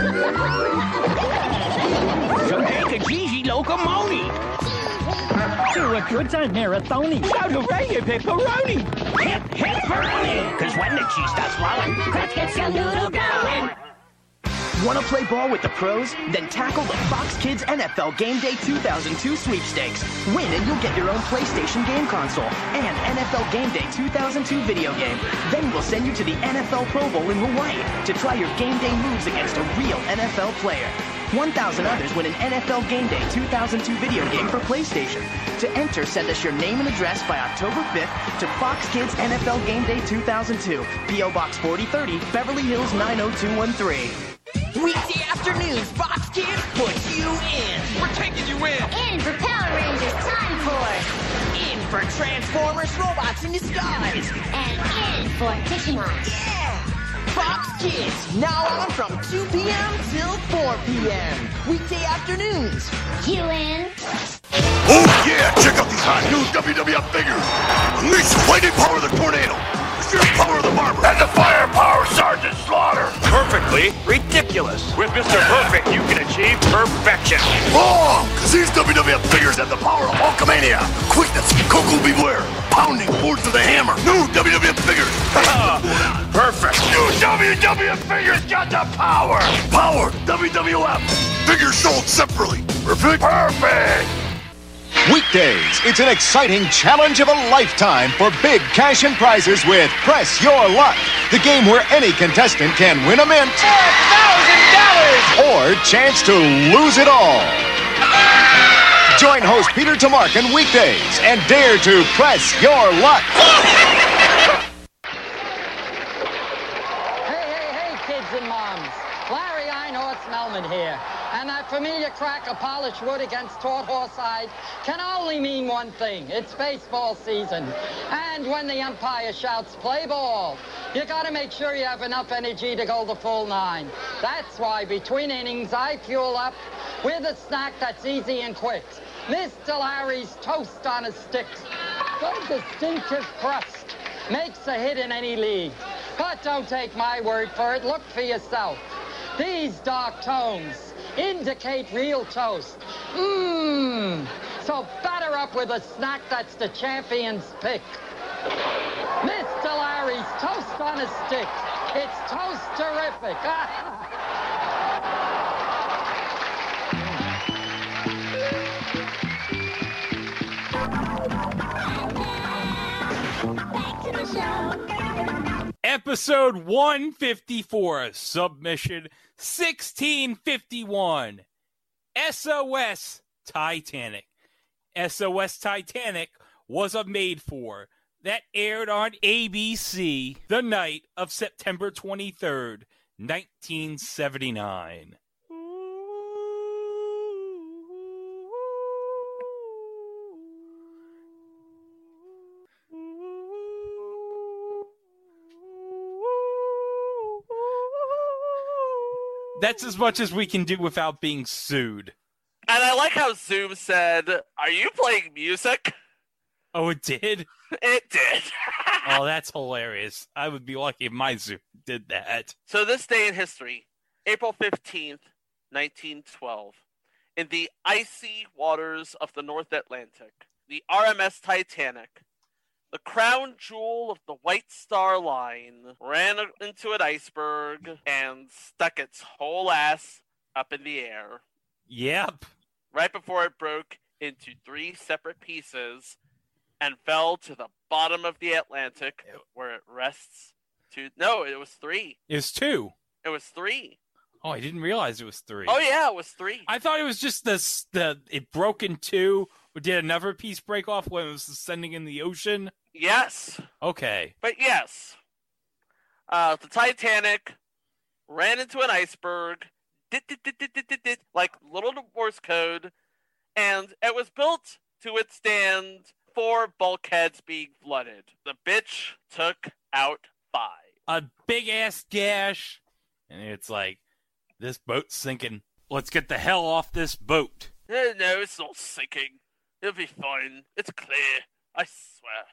So take a cheesy locomotive. To a good time marathoni. Shout hooray and pepperoni. Hip, hip, hooray. Cause when the cheese starts flowing, Kraft gets your noodle going. Want to play ball with the pros? Then tackle the Fox Kids N F L Game Day two thousand two sweepstakes. Win and you'll get your own PlayStation game console and N F L Game Day two thousand two video game. Then we'll send you to the N F L Pro Bowl in Hawaii to try your game day moves against a real N F L player. one thousand others win an N F L Game Day two thousand two video game for PlayStation. To enter, send us your name and address by October fifth to Fox Kids N F L Game Day two thousand two, P O Box forty thirty, Beverly Hills nine oh two one three. Weekday afternoons, Fox Kids puts you in. We're taking you in. In for Power Rangers Time Force. In for Transformers Robots in Disguise. And in for Digimon. Yeah! Fox Kids, now on from two p.m. till four p.m. Weekday afternoons. You in? Oh yeah, check out these hot new W W F figures. Unleash the lightning power of the tornado. The sheer power of the barber. And the firepower of Sergeant Slaughter. Perfectly ridiculous. With Mister Perfect, you can achieve perfection. Wrong! Because these W W F figures have the power of Hulkamania. Quickness, Coco Beware. Pounding force of the hammer. New W W F figures. Perfect. New W W F figures got the power. Power W W F. Figures sold separately. Perfect. Perfect. Weekdays, it's an exciting challenge of a lifetime for big cash and prizes with Press Your Luck, the game where any contestant can win a mint four thousand dollars or chance to lose it all. Join host Peter Tamarkin weekdays and dare to press your luck. Hey, hey, hey, kids and moms. Larry Einhorst Melman here. And that familiar crack of polished wood against taut horsehide can only mean one thing. It's baseball season. And when the umpire shouts, play ball, you gotta make sure you have enough energy to go the full nine. That's why between innings, I fuel up with a snack that's easy and quick. Mister Larry's Toast on a Stick. The distinctive crust makes a hit in any league. But don't take my word for it. Look for yourself. These dark tones indicate real toast. Mmm. So batter up with a snack that's the champion's pick. Mister Larry's Toast on a Stick. It's toast terrific. Episode one fifty-four, Submission sixteen fifty-one, S O S Titanic. S O S Titanic was a made-for that aired on A B C the night of September twenty-third, nineteen seventy-nine. That's as much as we can do without being sued. And I like how Zoom said, "Are you playing music?" Oh, it did? It did. Oh, that's hilarious. I would be lucky if my Zoom did that. So this day in history, April fifteenth, nineteen twelve, in the icy waters of the North Atlantic, the R M S Titanic, the crown jewel of the White Star Line, ran into an iceberg and stuck its whole ass up in the air. Yep. Right before it broke into three separate pieces and fell to the bottom of the Atlantic, where it rests to... No, it was three. It was two. It was three. Oh, I didn't realize it was three. Oh, yeah, it was three. I thought it was just the, the it broke in two. Or did another piece break off when it was ascending in the ocean? Yes. Okay. But yes, uh, the Titanic ran into an iceberg, dit, dit, dit, dit, dit, dit, dit, like little Morse code, and it was built to withstand four bulkheads being flooded. The bitch took out five. A big-ass gash, and it's like, this boat's sinking. Let's get the hell off this boat. Eh, no, it's not sinking. It'll be fine. It's clear. I swear.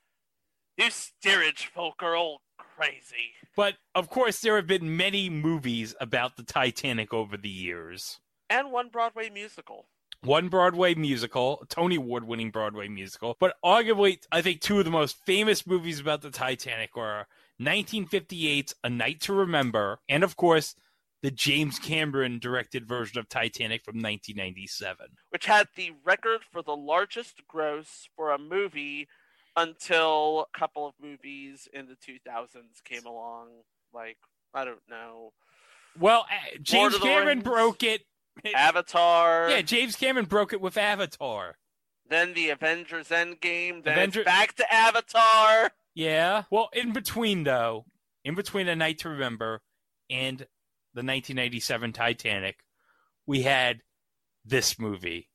You steerage folk are all crazy. But, of course, there have been many movies about the Titanic over the years. And one Broadway musical. One Broadway musical, a Tony Award-winning Broadway musical. But arguably, I think two of the most famous movies about the Titanic are nineteen fifty-eight's A Night to Remember, and, of course, the James Cameron-directed version of Titanic from nineteen ninety-seven. Which had the record for the largest gross for a movie until a couple of movies in the two thousands came along. Like, I don't know. Well, uh, James Cameron broke it. Avatar. Yeah, James Cameron broke it with Avatar. Then the Avengers Endgame. Then Avenger- it's back to Avatar. Yeah. Well, in between, though, in between A Night to Remember and the nineteen ninety-seven Titanic, we had this movie,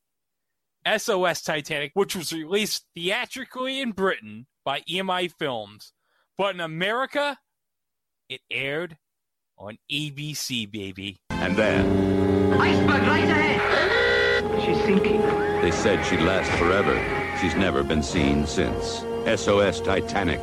S O S Titanic, which was released theatrically in Britain by E M I Films, but in America, it aired on A B C, baby. And then... Iceberg right ahead! She's sinking. They said she'd last forever. She's never been seen since. S O S Titanic.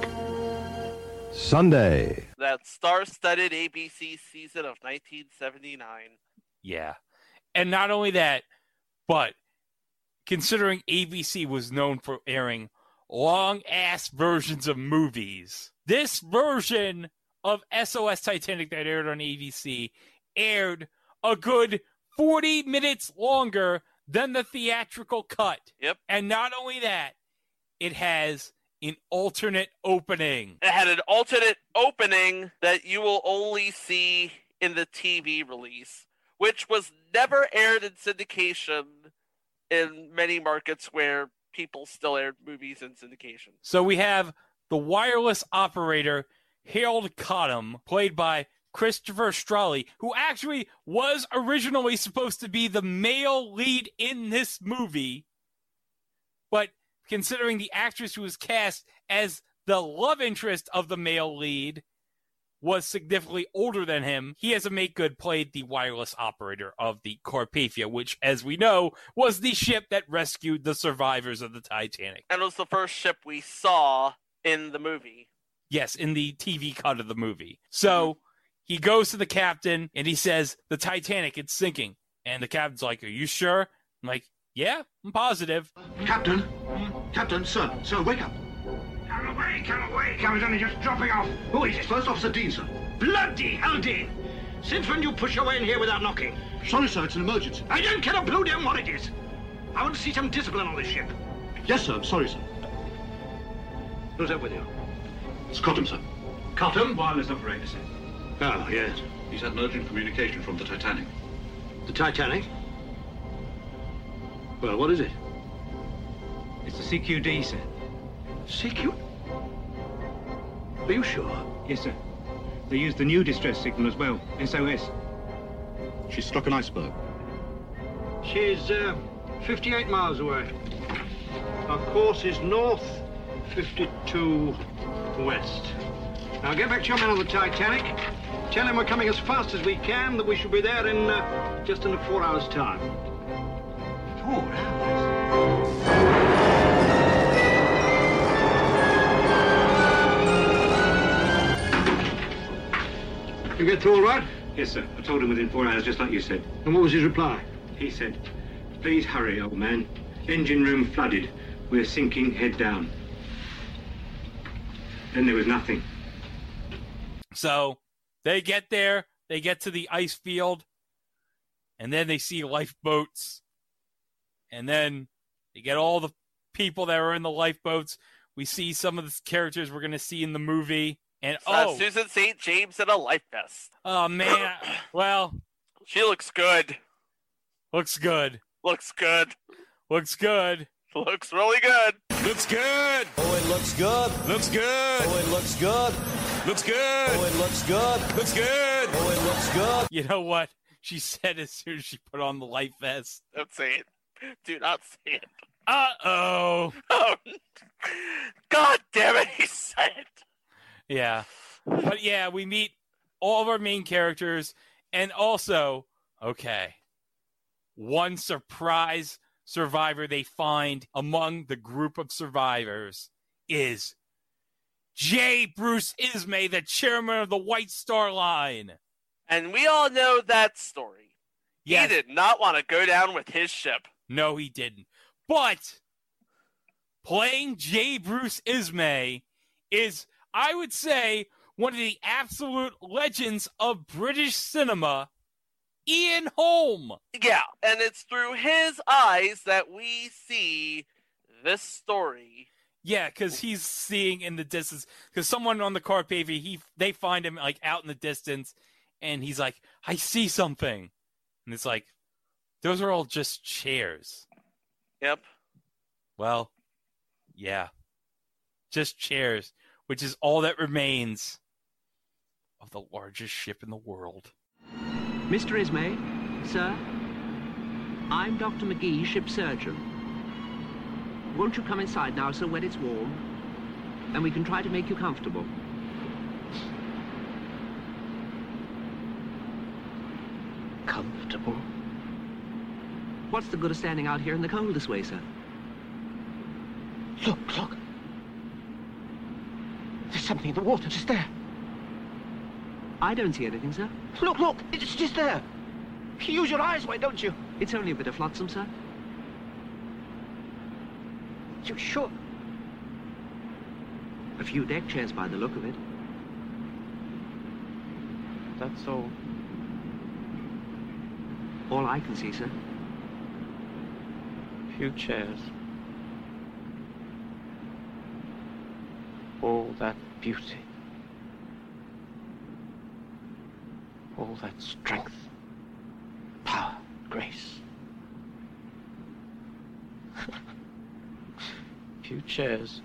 Sunday. That star-studded A B C season of nineteen seventy-nine. Yeah. And not only that, but considering A B C was known for airing long-ass versions of movies, this version of S O S Titanic that aired on A B C aired a good forty minutes longer than the theatrical cut. Yep. And not only that, it has an alternate opening. It had an alternate opening that you will only see in the T V release, which was never aired in syndication in many markets where people still aired movies in syndication. So we have the wireless operator, Harold Cottam, played by Christopher Straley, who actually was originally supposed to be the male lead in this movie, but considering the actress who was cast as the love interest of the male lead was significantly older than him, he, as a make-good, played the wireless operator of the Carpathia, which, as we know, was the ship that rescued the survivors of the Titanic. And it was the first ship we saw in the movie. Yes, in the T V cut of the movie. So he goes to the captain and he says, the Titanic, it's sinking. And the captain's like, are you sure? I'm like, yeah, I'm positive. Captain? Captain, sir, sir, wake up. Come away, come away. I was only just dropping off. Who is it? First Officer Dean, sir. Bloody hell, Dean. Since when do you push your way in here without knocking? Sorry, sir, it's an emergency. I don't care a blue damn what it is. I want to see some discipline on this ship. Yes, sir, I'm sorry, sir. Who's that with you? It's Cottam, sir. Cotton? Wireless operator, sir. Oh, yes. He's had an urgent communication from the Titanic. The Titanic? Well, what is it? It's the C Q D, sir. C Q? Are you sure? Yes, sir. They used the new distress signal as well, S O S. She struck an iceberg. She's uh, fifty-eight miles away. Our course is north, fifty-two west. Now get back to your man on the Titanic. Tell him we're coming as fast as we can, that we should be there in uh, just under four hours' time. Four hours? You get through all right? Yes, sir. I told him within four hours, just like you said. And what was his reply? He said, please hurry, old man. Engine room flooded. We're sinking head down. Then there was nothing. So they get there, they get to the ice field, and then they see lifeboats. And then they get all the people that are in the lifeboats. We see some of the characters we're going to see in the movie. And Uh, oh, Susan Saint James in a life vest. oh man, well, She looks good. looks good, Looks good. looks good. Looks really good. Looks good. Oh, it looks good. Looks good. Oh, it looks good. Looks good. Oh, it looks good. Looks good. Oh, it looks good. You know what she said as soon as she put on the life vest? Don't say it. Do not say it. Uh-oh. Oh, God damn it, he said it. Yeah. But yeah, we meet all of our main characters, and also, okay, one surprise survivor they find among the group of survivors is J. Bruce Ismay, the chairman of the White Star Line. And we all know that story. Yes. He did not want to go down with his ship. No, he didn't. But playing J. Bruce Ismay is, I would say, one of the absolute legends of British cinema, Ian Holm. Yeah, and it's through his eyes that we see this story. Yeah, because he's seeing in the distance. Because someone on the car pavement, he they find him like out in the distance, and he's like, "I see something," and it's like, those are all just chairs. Yep. Well, yeah, just chairs, which is all that remains of the largest ship in the world. Mister Ismay, sir, I'm Doctor McGee, ship surgeon. Won't you come inside now, sir, when it's warm? And we can try to make you comfortable. Comfortable? What's the good of standing out here in the cold this way, sir? Look, look. There's something in the water just there. I don't see anything, sir. Look, look, it's just there. Use your eyes, why don't you? It's only a bit of flotsam, sir. You sure? A few deck chairs by the look of it. That's all. All I can see, sir. Few chairs. All that beauty. All that strength, power, grace. Few chairs.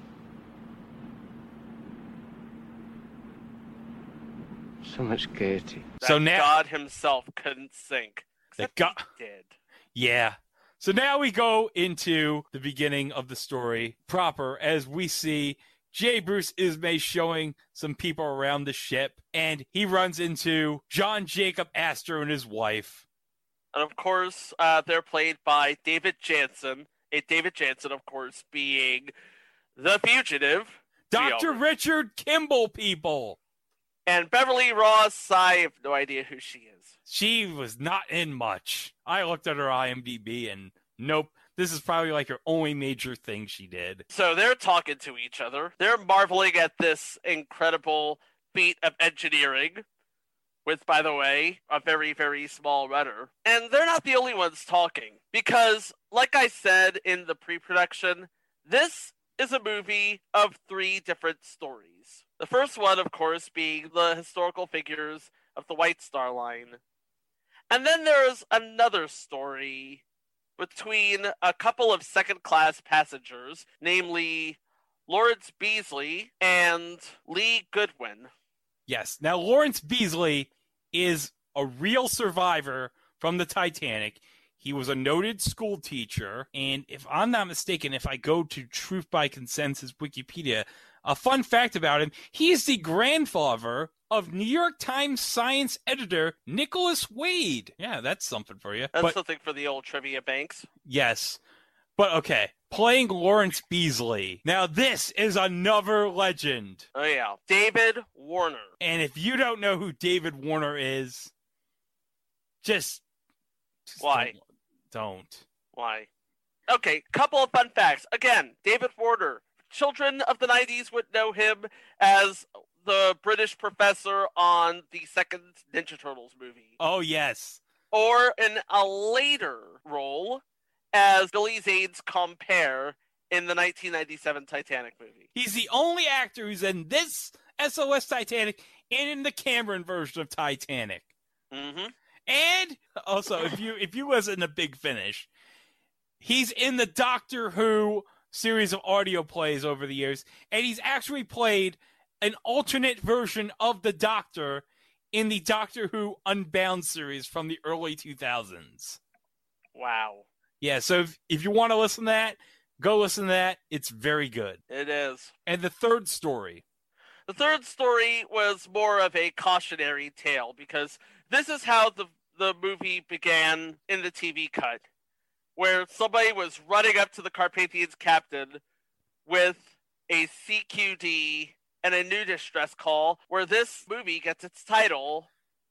So much gaiety. That So now- God himself couldn't sink. The Except God- he did. Yeah. So now we go into the beginning of the story proper as we see J. Bruce Ismay showing some people around the ship, and he runs into John Jacob Astor and his wife. And of course, uh, they're played by David Jansen. And David Jansen, of course, being the fugitive. Doctor Leo. Richard Kimball, people. And Beverly Ross, I have no idea who she is. She was not in much. I looked at her I M D B and nope. This is probably like her only major thing she did. So they're talking to each other. They're marveling at this incredible feat of engineering, with, by the way, a very, very small rudder. And they're not the only ones talking, because, like I said in the pre-production, this is a movie of three different stories. The first one, of course, being the historical figures of the White Star Line. And then there's another story between a couple of second-class passengers, namely Lawrence Beasley and Lee Goodwin. Yes. Now, Lawrence Beasley is a real survivor from the Titanic. He was a noted school teacher, and if I'm not mistaken, if I go to Truth by Consensus Wikipedia, a fun fact about him, he is the grandfather of New York Times science editor Nicholas Wade. Yeah, that's something for you. That's but, something for the old trivia banks. Yes. But okay, playing Lawrence Beasley. Now this is another legend. Oh yeah, David Warner. And if you don't know who David Warner is, just... just Why? Don't. don't. Why? Okay, couple of fun facts. Again, David Warner. Children of the nineties would know him as the British professor on the second Ninja Turtles movie. Oh, yes. Or in a later role as Billy Zane's compere in the nineteen ninety-seven Titanic movie. He's the only actor who's in this S O S Titanic and in the Cameron version of Titanic. Mm-hmm. And also, if you if you listen to Big Finish, he's in the Doctor Who series of audio plays over the years, and he's actually played an alternate version of the Doctor in the Doctor Who Unbound series from the early two thousands. Wow. Yeah, so if, if you want to listen to that, go listen to that. It's very good. It is. And the third story. The third story was more of a cautionary tale, because this is how the, the movie began in the T V cut, where somebody was running up to the Carpathian's captain with a C Q D and a new distress call, where this movie gets its title,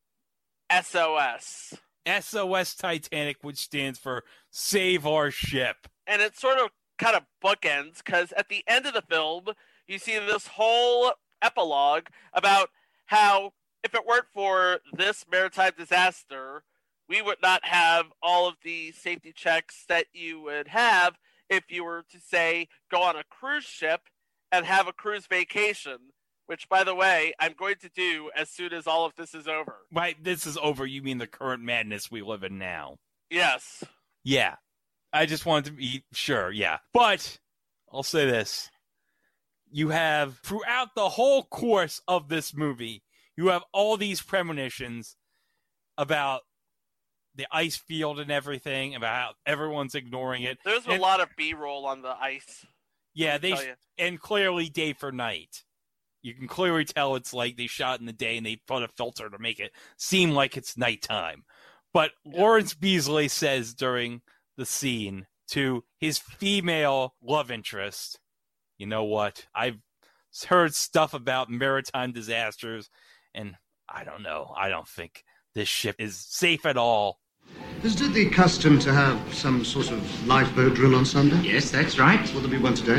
S O S. S O S Titanic, which stands for Save Our Ship. And it sort of kind of bookends, because at the end of the film, you see this whole epilogue about how if it weren't for this maritime disaster, we would not have all of the safety checks that you would have if you were to, say, go on a cruise ship and have a cruise vacation, which, by the way, I'm going to do as soon as all of this is over. Right, this is over. You mean the current madness we live in now? Yes. Yeah. I just wanted to be sure, yeah. But I'll say this. You have, throughout the whole course of this movie, you have all these premonitions about the ice field and everything, about how everyone's ignoring it. There's and, a lot of B-roll on the ice. Yeah, they sh- and clearly day for night. You can clearly tell it's like they shot in the day and they put a filter to make it seem like it's nighttime. But yeah. Lawrence Beasley says during the scene to his female love interest, you know what? I've heard stuff about maritime disasters, and I don't know. I don't think this ship is safe at all. Is it the custom to have some sort of lifeboat drill on Sunday? Yes, that's right. Will there be one today?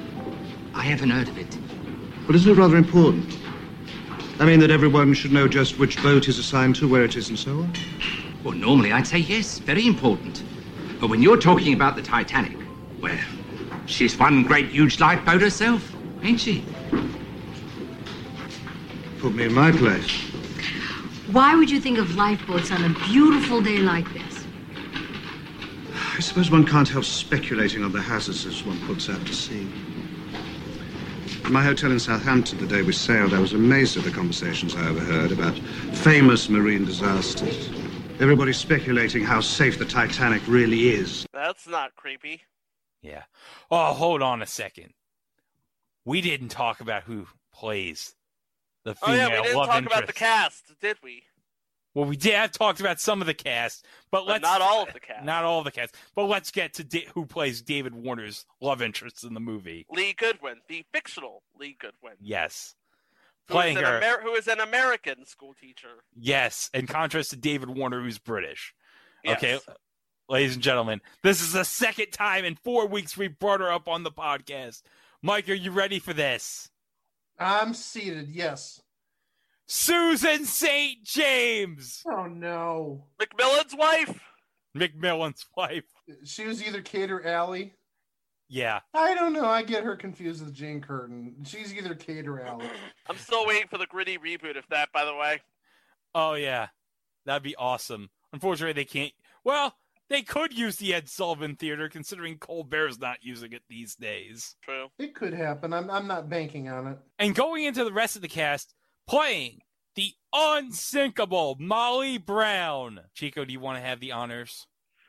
I haven't heard of it. Well, isn't it rather important? I mean that everyone should know just which boat is assigned to, where it is, and so on? Well, normally I'd say yes, very important. But when you're talking about the Titanic, well, she's one great huge lifeboat herself, ain't she? Put me in my place. Why would you think of lifeboats on a beautiful day like this? I suppose one can't help speculating on the hazards as one puts out to sea. In my hotel in Southampton the day we sailed, I was amazed at the conversations I overheard about famous marine disasters. Everybody speculating how safe the Titanic really is. That's not creepy. Yeah. Oh, hold on a second. We didn't talk about who plays the female love interest. Oh yeah, we didn't talk interest. about the cast, did we? Well, we did. I've talked about some of the cast, but, but let's not all of the cast. Not all of the cast. But let's get to da- who plays David Warner's love interest in the movie. Lee Goodwin, the fictional Lee Goodwin. Yes. Who Playing is her. Amer- who is an American school teacher. Yes, in contrast to David Warner, who's British. Yes. Okay, ladies and gentlemen, this is the second time in four weeks we brought her up on the podcast. Mike, are you ready for this? I'm seated, yes. Susan Saint James. Oh, no. McMillan's wife? McMillan's wife. She was either Kate or Allie. Yeah. I don't know. I get her confused with Jane Curtin. She's either Kate or Alex. I'm still waiting for the Gritty reboot of that, by the way. Oh, yeah. That'd be awesome. Unfortunately, they can't. Well, they could use the Ed Sullivan Theater, considering Colbert's not using it these days. True. It could happen. I'm, I'm not banking on it. And going into the rest of the cast, playing the unsinkable Molly Brown. Chico, do you want to have the honors?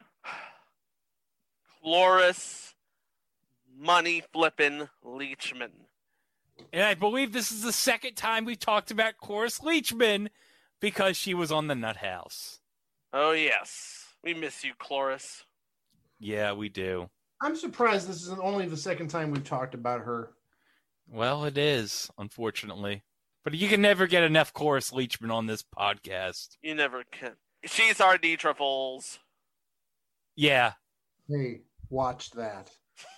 Cloris Money Flippin' Leachman. And I believe this is the second time we've talked about Cloris Leachman because she was on the Nut House. Oh, yes. We miss you, Cloris. Yeah, we do. I'm surprised this isn't only the second time we've talked about her. Well, it is, unfortunately. But you can never get enough Cloris Leachman on this podcast. You never can. She's our D Triples. Yeah. Hey, watch that.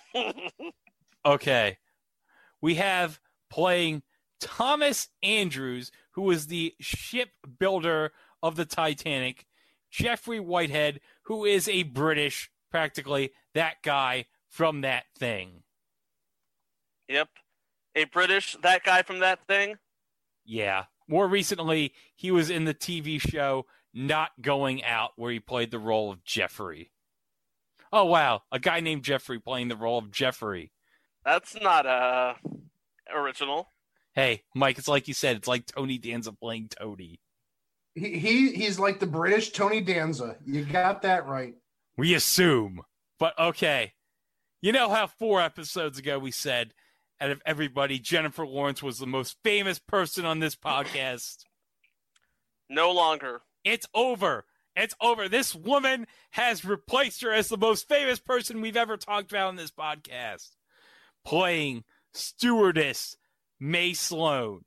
Okay. We have playing Thomas Andrews, who was the shipbuilder of the Titanic, Jeffrey Whitehead, who is a British, practically that guy from That Thing. Yep. A British, that guy from That Thing? Yeah. More recently, he was in the T V show Not Going Out, where he played the role of Jeffrey. Oh, wow. A guy named Jeffrey playing the role of Jeffrey. That's not uh, original. Hey, Mike, it's like you said. It's like Tony Danza playing Tony. He, he He's like the British Tony Danza. You got that right. We assume. But okay. You know how four episodes ago we said, out of everybody, Jennifer Lawrence was the most famous person on this podcast? No longer. It's over. It's over. This woman has replaced her as the most famous person we've ever talked about on this podcast. Playing stewardess Mae Sloan.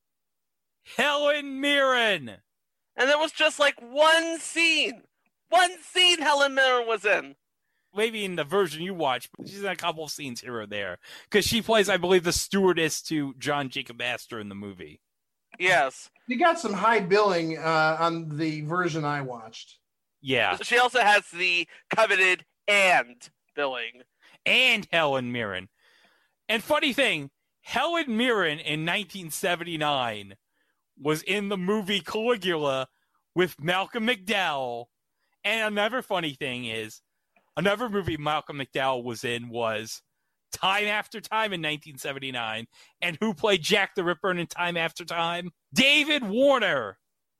Helen Mirren. And there was just like one scene. One scene Helen Mirren was in. Maybe in the version you watched, but she's in a couple of scenes here or there. Because she plays, I believe, the stewardess to John Jacob Astor in the movie. Yes. You got some high billing uh, on the version I watched. Yeah. She also has the coveted and billing. And Helen Mirren. And funny thing, Helen Mirren in nineteen seventy-nine was in the movie Caligula with Malcolm McDowell. And another funny thing is, another movie Malcolm McDowell was in was Time After Time in nineteen seventy-nine. And who played Jack the Ripper in Time After Time? David Warner.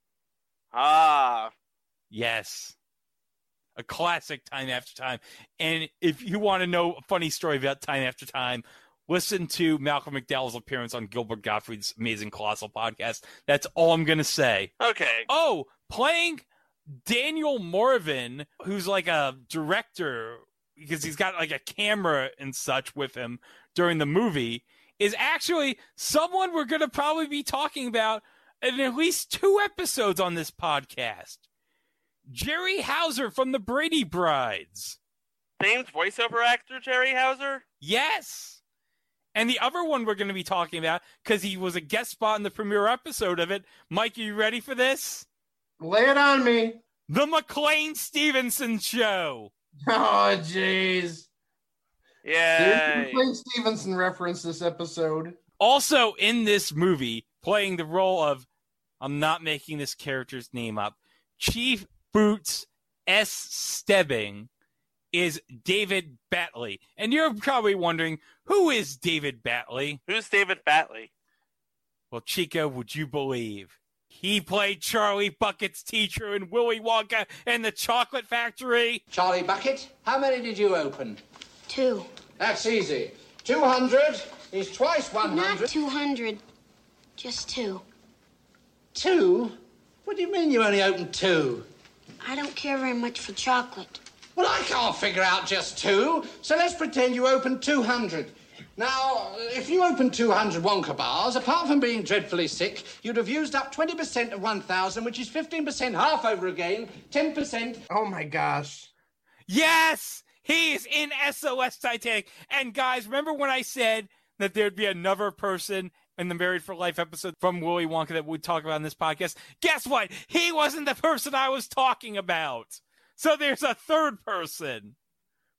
Ah. Yes. A classic Time After Time. And if you want to know a funny story about Time After Time, listen to Malcolm McDowell's appearance on Gilbert Gottfried's Amazing Colossal podcast. That's all I'm going to say. Okay. Oh, playing Daniel Morvan, who's like a director, because he's got like a camera and such with him during the movie, is actually someone we're going to probably be talking about in at least two episodes on this podcast. Jerry Hauser from the Brady Brides. Famed voiceover actor Jerry Hauser? Yes. And the other one we're going to be talking about, because he was a guest spot in the premiere episode of it. Mike, are you ready for this? Lay it on me. The McLean Stevenson Show. Oh, jeez. Yeah. McLean Stevenson reference this episode. Also in this movie, playing the role of, I'm not making this character's name up, Chief Boots S. Stebbing, is David Batley. And you're probably wondering, who is David Batley? Who's David Batley? Well, Chico, would you believe? He played Charlie Bucket's teacher in Willy Wonka and the Chocolate Factory. Charlie Bucket, how many did you open? Two. That's easy. two hundred is twice one hundred. Not two hundred. Just two. Two? What do you mean you only opened two? I don't care very much for chocolate. Well, I can't figure out just two, so let's pretend you opened two hundred. Now, if you opened two hundred Wonka bars, apart from being dreadfully sick, you'd have used up twenty percent of one thousand, which is fifteen percent half over again, ten percent. Oh, my gosh. Yes! He's in S O S Titanic. And guys, remember when I said that there'd be another person in the Married for Life episode from Willy Wonka that we'd talk about in this podcast? Guess what? He wasn't the person I was talking about. So there's a third person.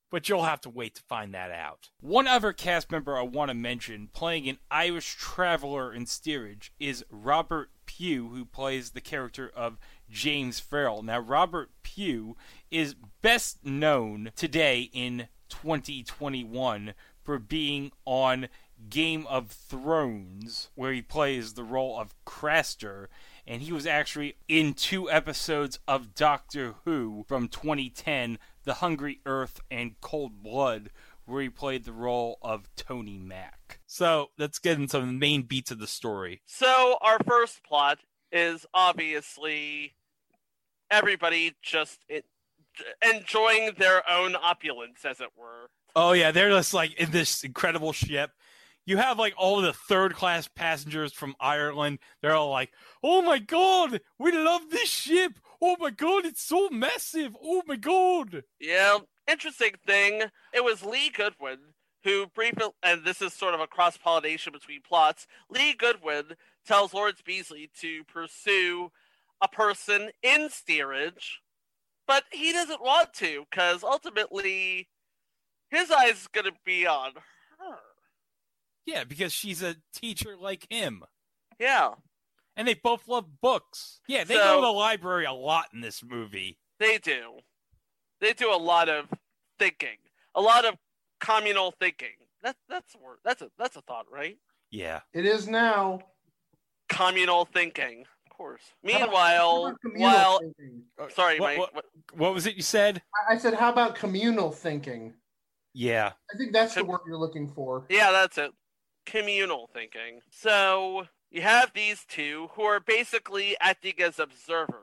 but you'll have to wait to find that out. One other cast member I want to mention playing an Irish traveler in steerage is Robert Pugh, who plays the character of James Farrell. Now, Robert Pugh is best known today in twenty twenty-one for being on Game of Thrones, where he plays the role of Craster, and he was actually in two episodes of Doctor Who from twenty ten, The Hungry Earth and Cold Blood, where he played the role of Tony Mack. So, let's get into the main beats of the story. So, our first plot is obviously everybody just it, enjoying their own opulence, as it were. Oh yeah, they're just like in this incredible ship. You have like all the third class passengers from Ireland. They're all like, oh my god, we love this ship. Oh my god, it's so massive. Oh my god. Yeah, interesting thing. It was Lee Goodwin who briefly, and this is sort of a cross-pollination between plots, Lee Goodwin tells Lawrence Beasley to pursue a person in steerage, but he doesn't want to, because ultimately his eyes is going to be on her. Yeah, because she's a teacher like him. Yeah. And they both love books. Yeah, they So- go to the library a lot in this movie. They do. They do a lot of thinking, a lot of communal thinking. That that's a word. That's a that's a thought, right? Yeah. It is now. Communal thinking, of course. How about- how Meanwhile, about communal while thinking? sorry, What, Mike. what, what- what was it you said? I I said, how about communal thinking? Yeah. I think that's the word you're looking for. Yeah, that's it. Communal thinking. So you have these two who are basically acting as observers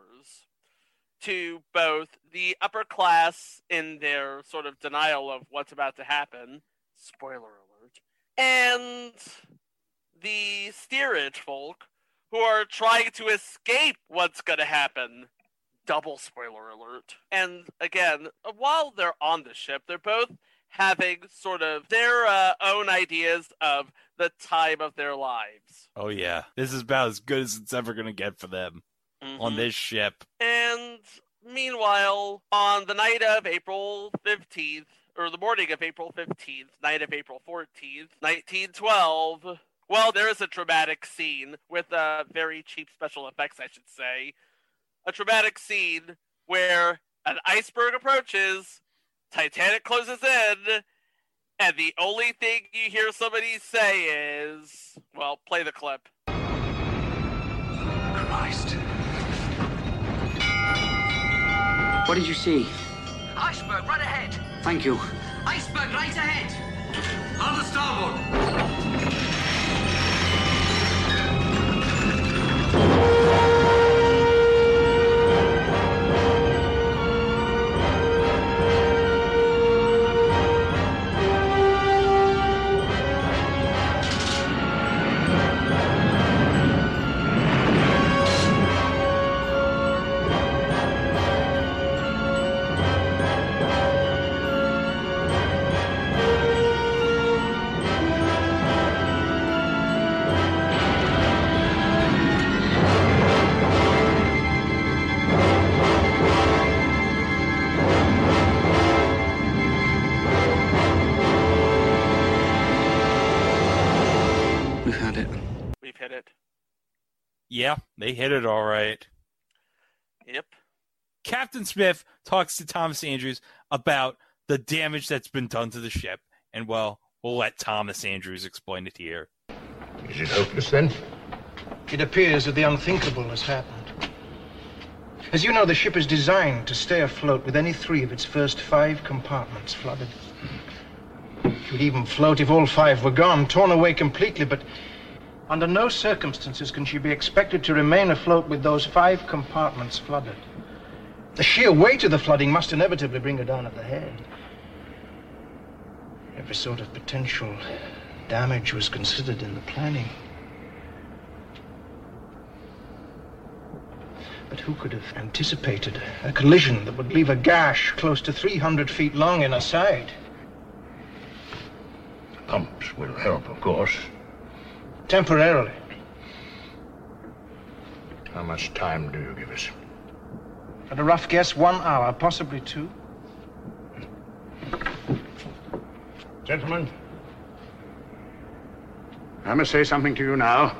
to both the upper class in their sort of denial of what's about to happen, spoiler alert, and the steerage folk who are trying to escape what's going to happen, double spoiler alert. And again, while they're on the ship, they're both having sort of their uh, own ideas of the time of their lives. Oh yeah. This is about as good as it's ever going to get for them on this ship. And meanwhile, on the night of April fifteenth, or the morning of April fifteenth, night of April fourteenth, nineteen twelve, well, there is a dramatic scene with uh, very cheap special effects, I should say. A dramatic scene where an iceberg approaches, Titanic closes in, and the only thing you hear somebody say is, well, play the clip. Christ. What did you see? Iceberg, right ahead. Thank you. Iceberg, right ahead. On the starboard. We've had it. We've hit it. Yeah, they hit it all right. Yep. Captain Smith talks to Thomas Andrews about the damage that's been done to the ship. And, well, we'll let Thomas Andrews explain it here. Is it hopeless then? It appears that the unthinkable has happened. As you know, the ship is designed to stay afloat with any three of its first five compartments flooded. She would even float if all five were gone, torn away completely, but under no circumstances can she be expected to remain afloat with those five compartments flooded. The sheer weight of the flooding must inevitably bring her down at the head. Every sort of potential damage was considered in the planning. But who could have anticipated a collision that would leave a gash close to three hundred feet long in her side? Pumps will help, of course. Temporarily. How much time do you give us? At a rough guess, one hour, possibly two. Gentlemen, I must say something to you now,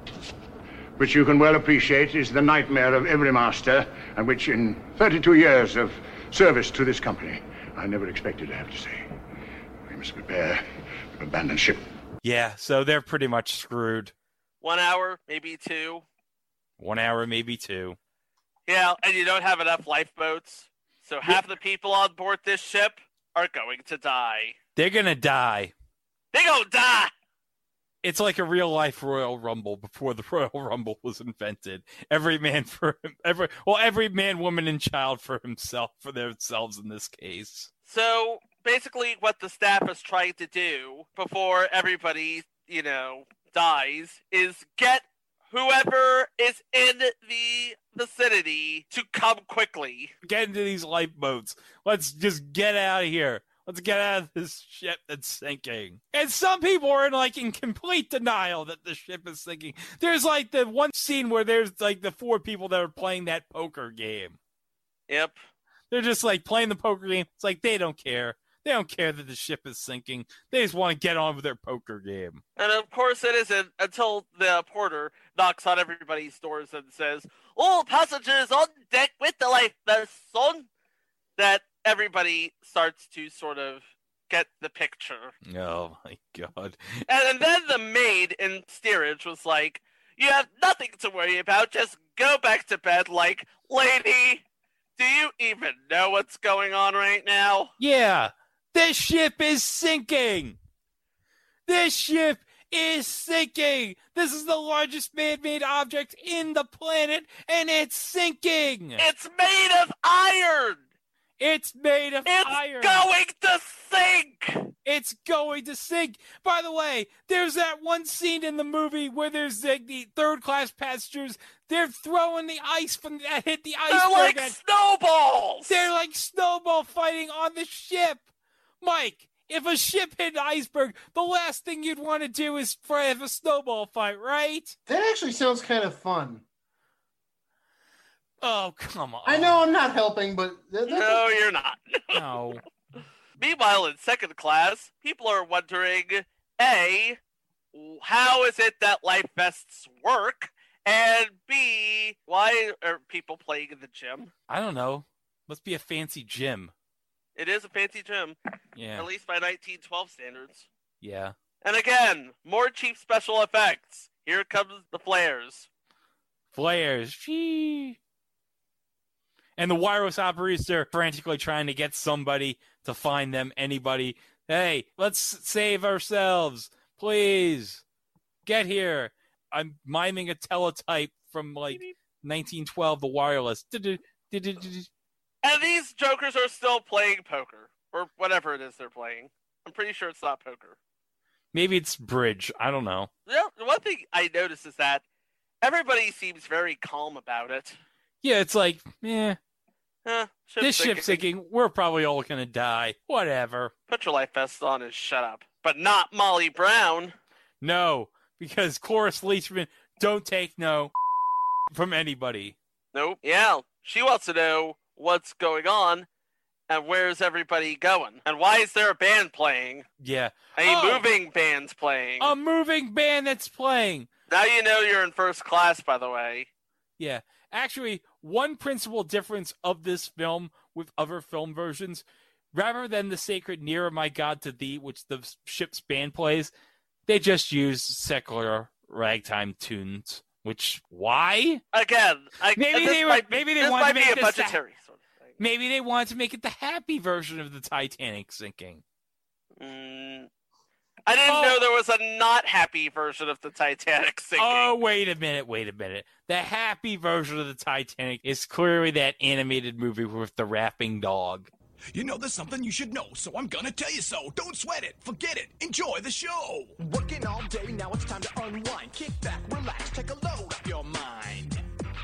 which you can well appreciate is the nightmare of every master, and which in thirty-two years of service to this company, I never expected to have to say. We must prepare to abandon ship. Yeah, so they're pretty much screwed. One hour, maybe two. One hour, maybe two. Yeah, and you don't have enough lifeboats, so half the people on board this ship are going to die. They're gonna die. They gonna die! It's like a real life Royal Rumble before the Royal Rumble was invented. Every man for him, every well, every man, woman, and child for himself, for themselves in this case. So basically, what the staff is trying to do before everybody, you know, dies is get whoever is in the vicinity to come quickly. Get into these lifeboats. Let's just get out of here. Let's get out of this ship that's sinking. And some people are in, like, in complete denial that the ship is sinking. There's, like, the one scene where there's, like, the four people that are playing that poker game. Yep. They're just, like, playing the poker game. It's like, they don't care. They don't care that the ship is sinking. They just want to get on with their poker game. And, of course, it isn't until the porter knocks on everybody's doors and says, "All passengers on deck with the life vests on," that everybody starts to sort of get the picture. Oh, my God. And, and then the maid in steerage was like, "You have nothing to worry about. Just go back to bed." Like, lady, do you even know what's going on right now? Yeah. This ship is sinking. This ship is sinking. This is the largest man-made object in the planet, and it's sinking. It's made of iron. It's made of it's iron. It's going to sink. It's going to sink. By the way, there's that one scene in the movie where there's like the third-class passengers. They're throwing the ice from that hit the iceberg. They're like and snowballs. They're like snowball fighting on the ship. Mike, if a ship hit an iceberg, the last thing you'd want to do is have a snowball fight, right? That actually sounds kind of fun. Oh, come on. I know I'm not helping, but... That, no, you're not. No. Meanwhile, in second class, people are wondering, A, how is it that life vests work? And B, why are people playing in the gym? I don't know. Must be a fancy gym. It is a fancy gym. Yeah. At least by nineteen twelve standards. Yeah. And again, more cheap special effects. Here comes the flares. Flares. Gee. And the wireless operators are frantically trying to get somebody to find them, anybody. Hey, let's save ourselves. Please. Get here. I'm miming a teletype from, like, nineteen twelve, the wireless. And these jokers are still playing poker. Or whatever it is they're playing. I'm pretty sure it's not poker. Maybe it's bridge. I don't know. Yeah, one thing I noticed is that everybody seems very calm about it. Yeah, it's like, eh. Eh, ship's this sinking. ship's sinking. We're probably all going to die. Whatever. Put your life vest on and shut up. But not Molly Brown. No, because Cloris Leachman don't take no from anybody. Nope. Yeah, she wants to know what's going on and where's everybody going and why is there a band playing? Yeah, a oh, moving band's playing. A moving band that's playing. Now you know you're in first class, by the way. Yeah, actually, one principal difference of this film with other film versions, rather than the sacred "Nearer My God to Thee," which the ship's band plays, they just use secular ragtime tunes. Which, why? Again, I, maybe they might, were, maybe they wanted to make it a budgetary sort of thing. Maybe they wanted to make it the happy version of the Titanic sinking. Mm, I didn't oh. know there was a not happy version of the Titanic sinking. Oh, wait a minute, wait a minute. The happy version of the Titanic is clearly that animated movie with the rapping dog. You know there's something you should know, so I'm gonna tell you so. Don't sweat it, forget it, enjoy the show. Working all day, now it's time to unwind. Kick back, relax, take a load off your mind.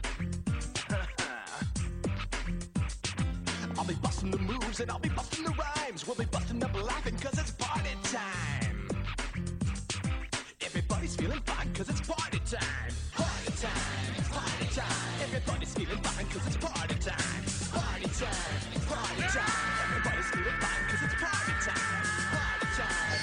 I'll be busting the moves and I'll be busting the rhymes. We'll be busting up laughing cause it's party time. Everybody's feeling fine cause it's party time. Party time, party time. Everybody's feeling fine cause it's party time. Party time, party time. Everybody's feeling fine cause it's party time. Party time.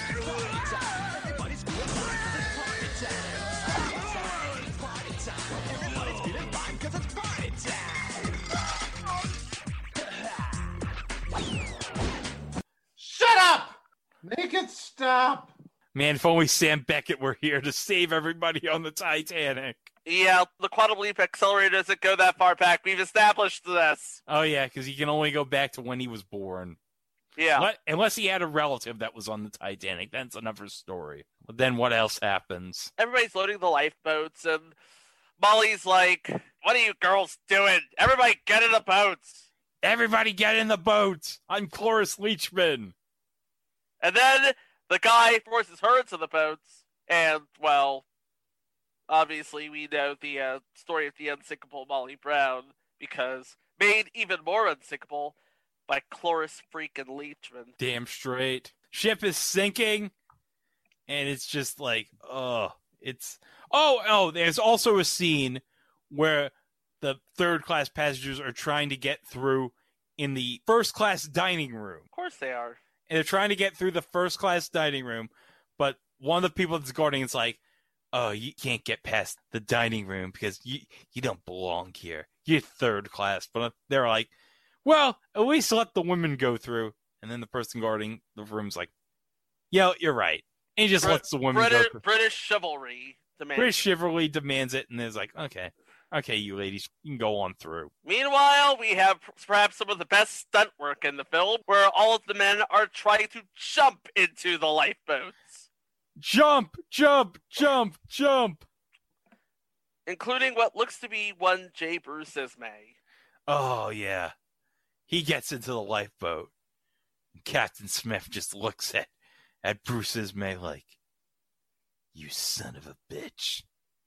stop. Man, if only Sam Beckett were here to save everybody on the Titanic. Yeah, the quantum leap accelerator doesn't go that far back. We've established this. Oh, yeah, because he can only go back to when he was born. Yeah. Let, unless he had a relative that was on the Titanic. That's another story. But then what else happens? Everybody's loading the lifeboats, and Molly's like, what are you girls doing? Everybody get in the boats. Everybody get in the boats. I'm Cloris Leachman. And then the guy forces her into the boats, and, well, obviously we know the uh, story of the unsinkable Molly Brown, because made even more unsinkable by Cloris freaking Leachman. Damn straight. Ship is sinking, and it's just like, oh, it's... Oh, oh, there's also a scene where the third-class passengers are trying to get through in the first-class dining room. Of course they are. And they're trying to get through the first-class dining room, but one of the people that's guarding is like, oh, you can't get past the dining room because you, you don't belong here. You're third class. But they're like, well, at least let the women go through. And then the person guarding the room's like, yeah, you're right. And he just Br- lets the women British, go through. British chivalry demands British chivalry demands it, and it's like, okay, okay, you ladies, you can go on through. Meanwhile, we have perhaps some of the best stunt work in the film, where all of the men are trying to jump into the lifeboats. Jump, jump, jump, jump. Including what looks to be one J. Bruce Ismay. Oh, yeah. He gets into the lifeboat. And Captain Smith just looks at, at Bruce Ismay like, you son of a bitch.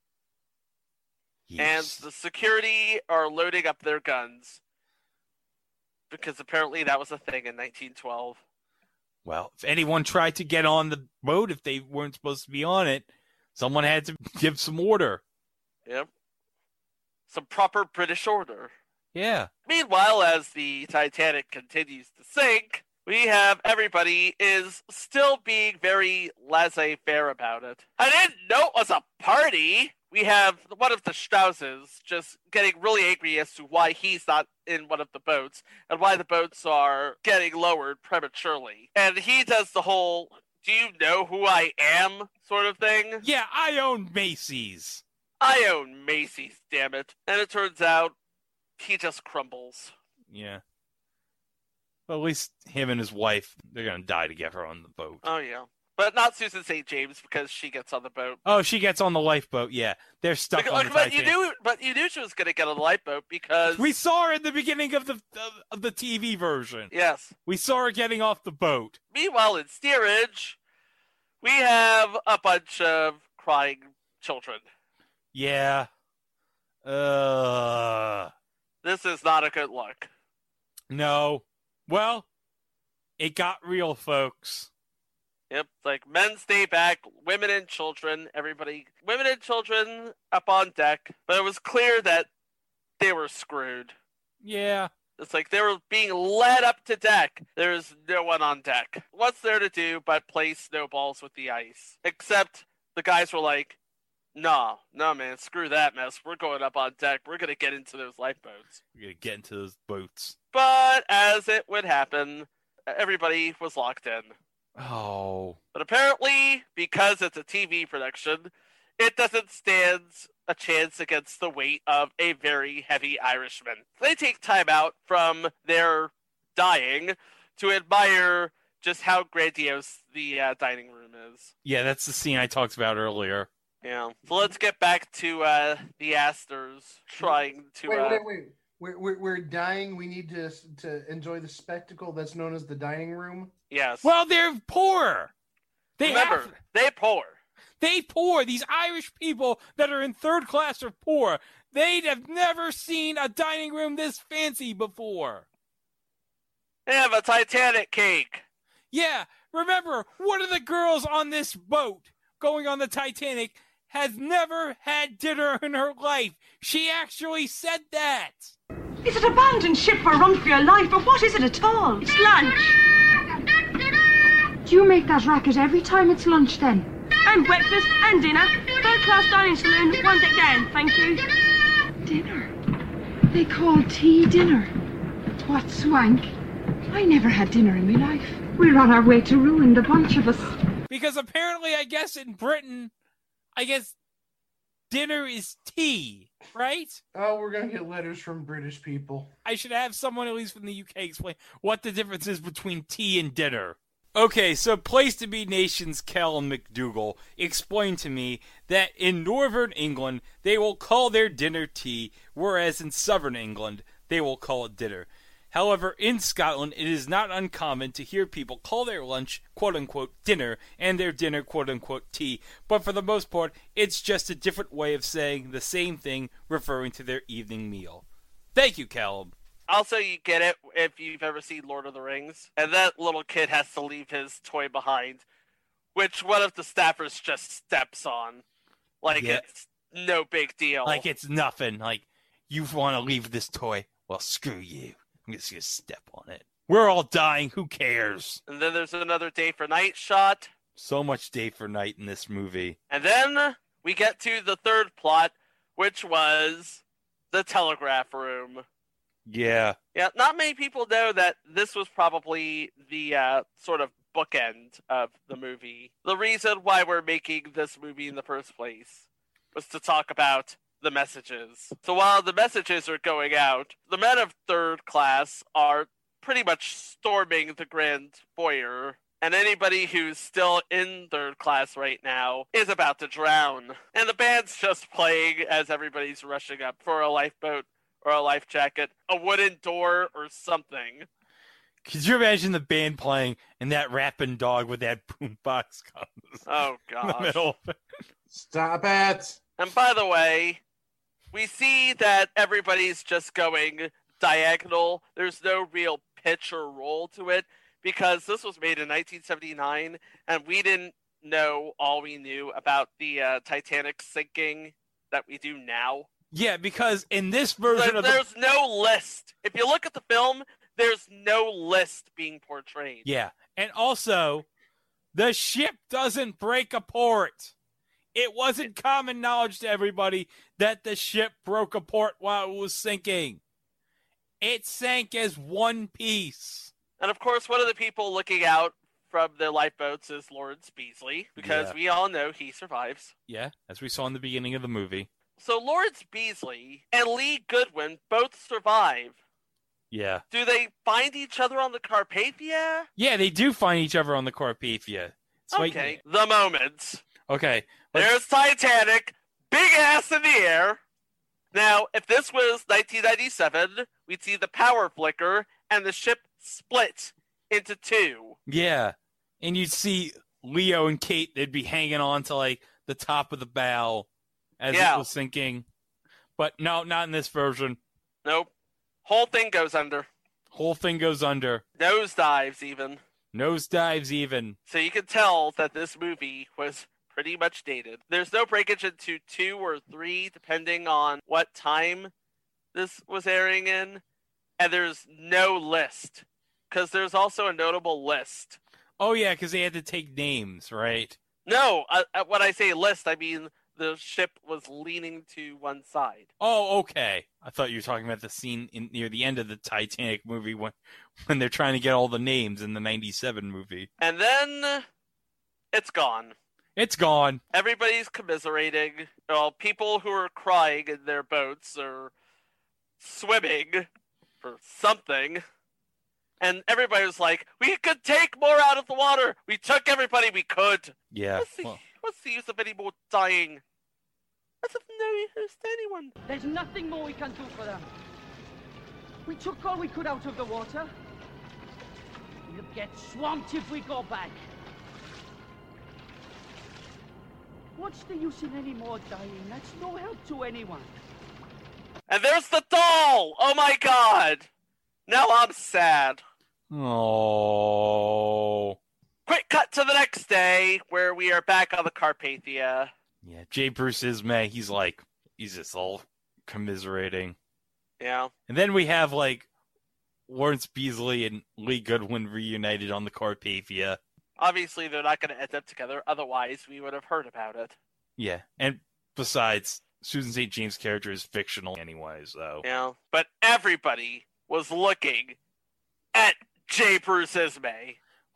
You And s- the security are loading up their guns. Because apparently that was a thing in nineteen twelve. Well, if anyone tried to get on the boat, if they weren't supposed to be on it, someone had to give some order. Yep. Some proper British order. Yeah. Meanwhile, as the Titanic continues to sink, we have everybody is still being very laissez-faire about it. I didn't know it was a party. We have one of the Strausses just getting really angry as to why he's not in one of the boats and why the boats are getting lowered prematurely. And he does the whole, do you know who I am sort of thing. Yeah, I own Macy's. I own Macy's, damn it. And it turns out he just crumbles. Yeah. Well, at least him and his wife, they're going to die together on the boat. Oh, yeah. But not Susan Saint James because she gets on the boat. Oh, she gets on the lifeboat, yeah. They're stuck Because, on the but Titanic. you knew, but you knew she was going to get on the lifeboat because We saw her in the beginning of the of, of the T V version. Yes. We saw her getting off the boat. Meanwhile, in steerage, we have a bunch of crying children. Yeah. Uh. This is not a good look. No. Well, it got real, folks. Yep, it's like men stay back, women and children, everybody, women and children up on deck. But it was clear that they were screwed. Yeah. It's like they were being led up to deck. There's no one on deck. What's there to do but play snowballs with the ice? Except the guys were like, nah, no, man, screw that mess. We're going up on deck. We're going to get into those lifeboats. We're going to get into those boats. But as it would happen, everybody was locked in. Oh. But apparently, because it's a T V production, it doesn't stand a chance against the weight of a very heavy Irishman. They take time out from their dying to admire just how grandiose the uh, dining room is. Yeah, that's the scene I talked about earlier. Yeah. So let's get back to uh, the Astors trying to... Wait, uh, wait, wait. We're, we're, we're dying. We need to to enjoy the spectacle that's known as the dining room. Yes. Well, they're poor. They Remember, have, they poor. They poor. These Irish people that are in third class are poor. They have never seen a dining room this fancy before. They have a Titanic cake. Yeah. Remember, one of the girls on this boat going on the Titanic has never had dinner in her life. She actually said that. Is it abandoned ship or run for your life, or what is it at all? It's lunch. Do you make that racket every time it's lunch then? And breakfast and dinner. Third class dining saloon, once again, thank you. Dinner? They call tea dinner. What swank. I never had dinner in my life. We're on our way to ruin, the bunch of us. Because apparently, I guess in Britain, I guess dinner is tea, right? Oh, we're going to get letters from British people. I should have someone at least from the U K explain what the difference is between tea and dinner. Okay, so Place to Be Nation's Callum McDougall explained to me that in Northern England, they will call their dinner tea, whereas in Southern England, they will call it dinner. However, in Scotland, it is not uncommon to hear people call their lunch, quote-unquote, dinner, and their dinner, quote-unquote, tea. But for the most part, it's just a different way of saying the same thing, referring to their evening meal. Thank you, Callum. Also, you get it if you've ever seen Lord of the Rings. And that little kid has to leave his toy behind, which one of the staffers just steps on. Like, Yeah. it's no big deal. Like it's nothing. Like, you want to leave this toy? Well, screw you. I'm just going to step on it. We're all dying. Who cares? And then there's another Day for Night shot. So much day for night in this movie. And then we get to the third plot, which was the telegraph room. Yeah. Yeah, not many people know that this was probably the uh, sort of bookend of the movie. The reason why we're making this movie in the first place was to talk about the messages. So while the messages are going out, the men of third class are pretty much storming the grand foyer, and anybody who's still in third class right now is about to drown. And the band's just playing as everybody's rushing up for a lifeboat or a life jacket, a wooden door or something. Could you imagine the band playing and that rapping dog with that boombox comes Oh, in the gosh. middle of it? Stop it. And by the way, we see that everybody's just going diagonal. There's no real pitch or roll to it because this was made in nineteen seventy-nine and we didn't know all we knew about the uh, Titanic sinking that we do now. Yeah, because in this version There- of the... there's no list. If you look at the film, there's no list being portrayed. Yeah, and also, the ship doesn't break apart. It wasn't common knowledge to everybody that the ship broke apart while it was sinking. It sank as one piece. And of course, one of the people looking out from the lifeboats is Lawrence Beasley, because Yeah. we all know he survives. Yeah, as we saw in the beginning of the movie. So Lawrence Beasley and Lee Goodwin both survive. Yeah. Do they find each other on the Carpathia? Yeah, they do find each other on the Carpathia. It's like- Okay, the moments. okay. let's- There's Titanic, big ass in the air. Now, if this was nineteen ninety-seven, we'd see the power flicker and the ship split into two. Yeah. And you'd see Leo and Kate, they'd be hanging on to like the top of the bow as Yeah. it was sinking. But no, not in this version. Nope. Whole thing goes under. Whole thing goes under. Nose dives, even. Nosedives even. So you can tell that this movie was pretty much dated. There's no breakage into two or three, depending on what time this was airing in. And there's no list. Because there's also a notable list. Oh, yeah, because they had to take names, right? No, uh, uh, when I say list, I mean the ship was leaning to one side. Oh, okay. I thought you were talking about the scene in, near the end of the Titanic movie when, when they're trying to get all the names in the ninety-seven movie. And then it's gone. It's gone. Everybody's commiserating. Well, people who are crying in their boats are swimming for something. And everybody was like, we could take more out of the water. We took everybody we could. Yeah. What's the, well, what's the use of any more dying? That's of no use to anyone. There's nothing more we can do for them. We took all we could out of the water. We'll get swamped if we go back. What's the use in any more dying? That's no help to anyone. And there's the doll! Oh my god! Now I'm sad. oh. Quick cut to the next day, where we are back on the Carpathia. Yeah, J. Bruce Ismay, he's like, he's just all commiserating. Yeah. And then we have, like, Lawrence Beasley and Lee Goodwin reunited on the Carpathia. Obviously, they're not going to end up together, otherwise we would have heard about it. Yeah, and besides, Susan Saint James' character is fictional anyway, so... Yeah. But everybody was looking at J. Bruce Ismay.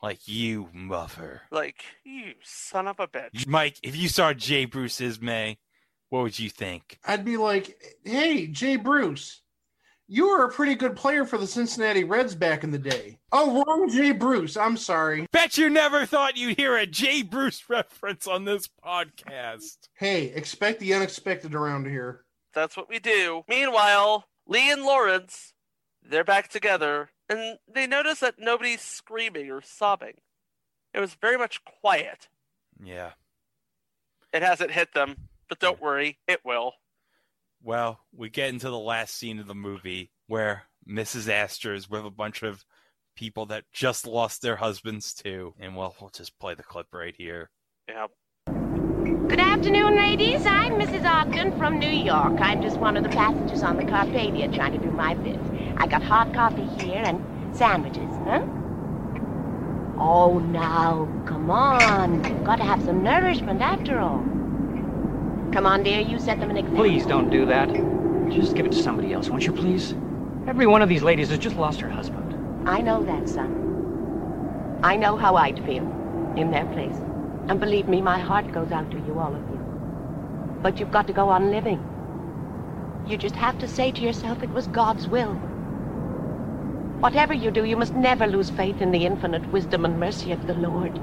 Like, you mother. Like, you son of a bitch. Mike, if you saw Jay Bruce Ismay, what would you think? I'd be like, hey, Jay Bruce, you were a pretty good player for the Cincinnati Reds back in the day. Oh, wrong Jay Bruce. I'm sorry. Bet you never thought you'd hear a Jay Bruce reference on this podcast. Hey, expect the unexpected around here. That's what we do. Meanwhile, Lee and Lawrence, they're back together, and they notice that nobody's screaming or sobbing. It was very much quiet. Yeah. It hasn't hit them, but don't worry, it will. Well, we get into the last scene of the movie where Missus Astor is with a bunch of people that just lost their husbands too. And well, we'll just play the clip right here. Yeah. Good afternoon, ladies. I'm Missus Ogden from New York. I'm just one of the passengers on the Carpathia trying to do my bit. I got hot coffee here and sandwiches, huh? Oh, now, come on. You've got to have some nourishment after all. Come on, dear, you set them an example. Please don't do that. Just give it to somebody else, won't you, please? Every one of these ladies has just lost her husband. I know that, son. I know how I'd feel in their place. And believe me, my heart goes out to you, all of you. But you've got to go on living. You just have to say to yourself it was God's will. Whatever you do, you must never lose faith in the infinite wisdom and mercy of the Lord.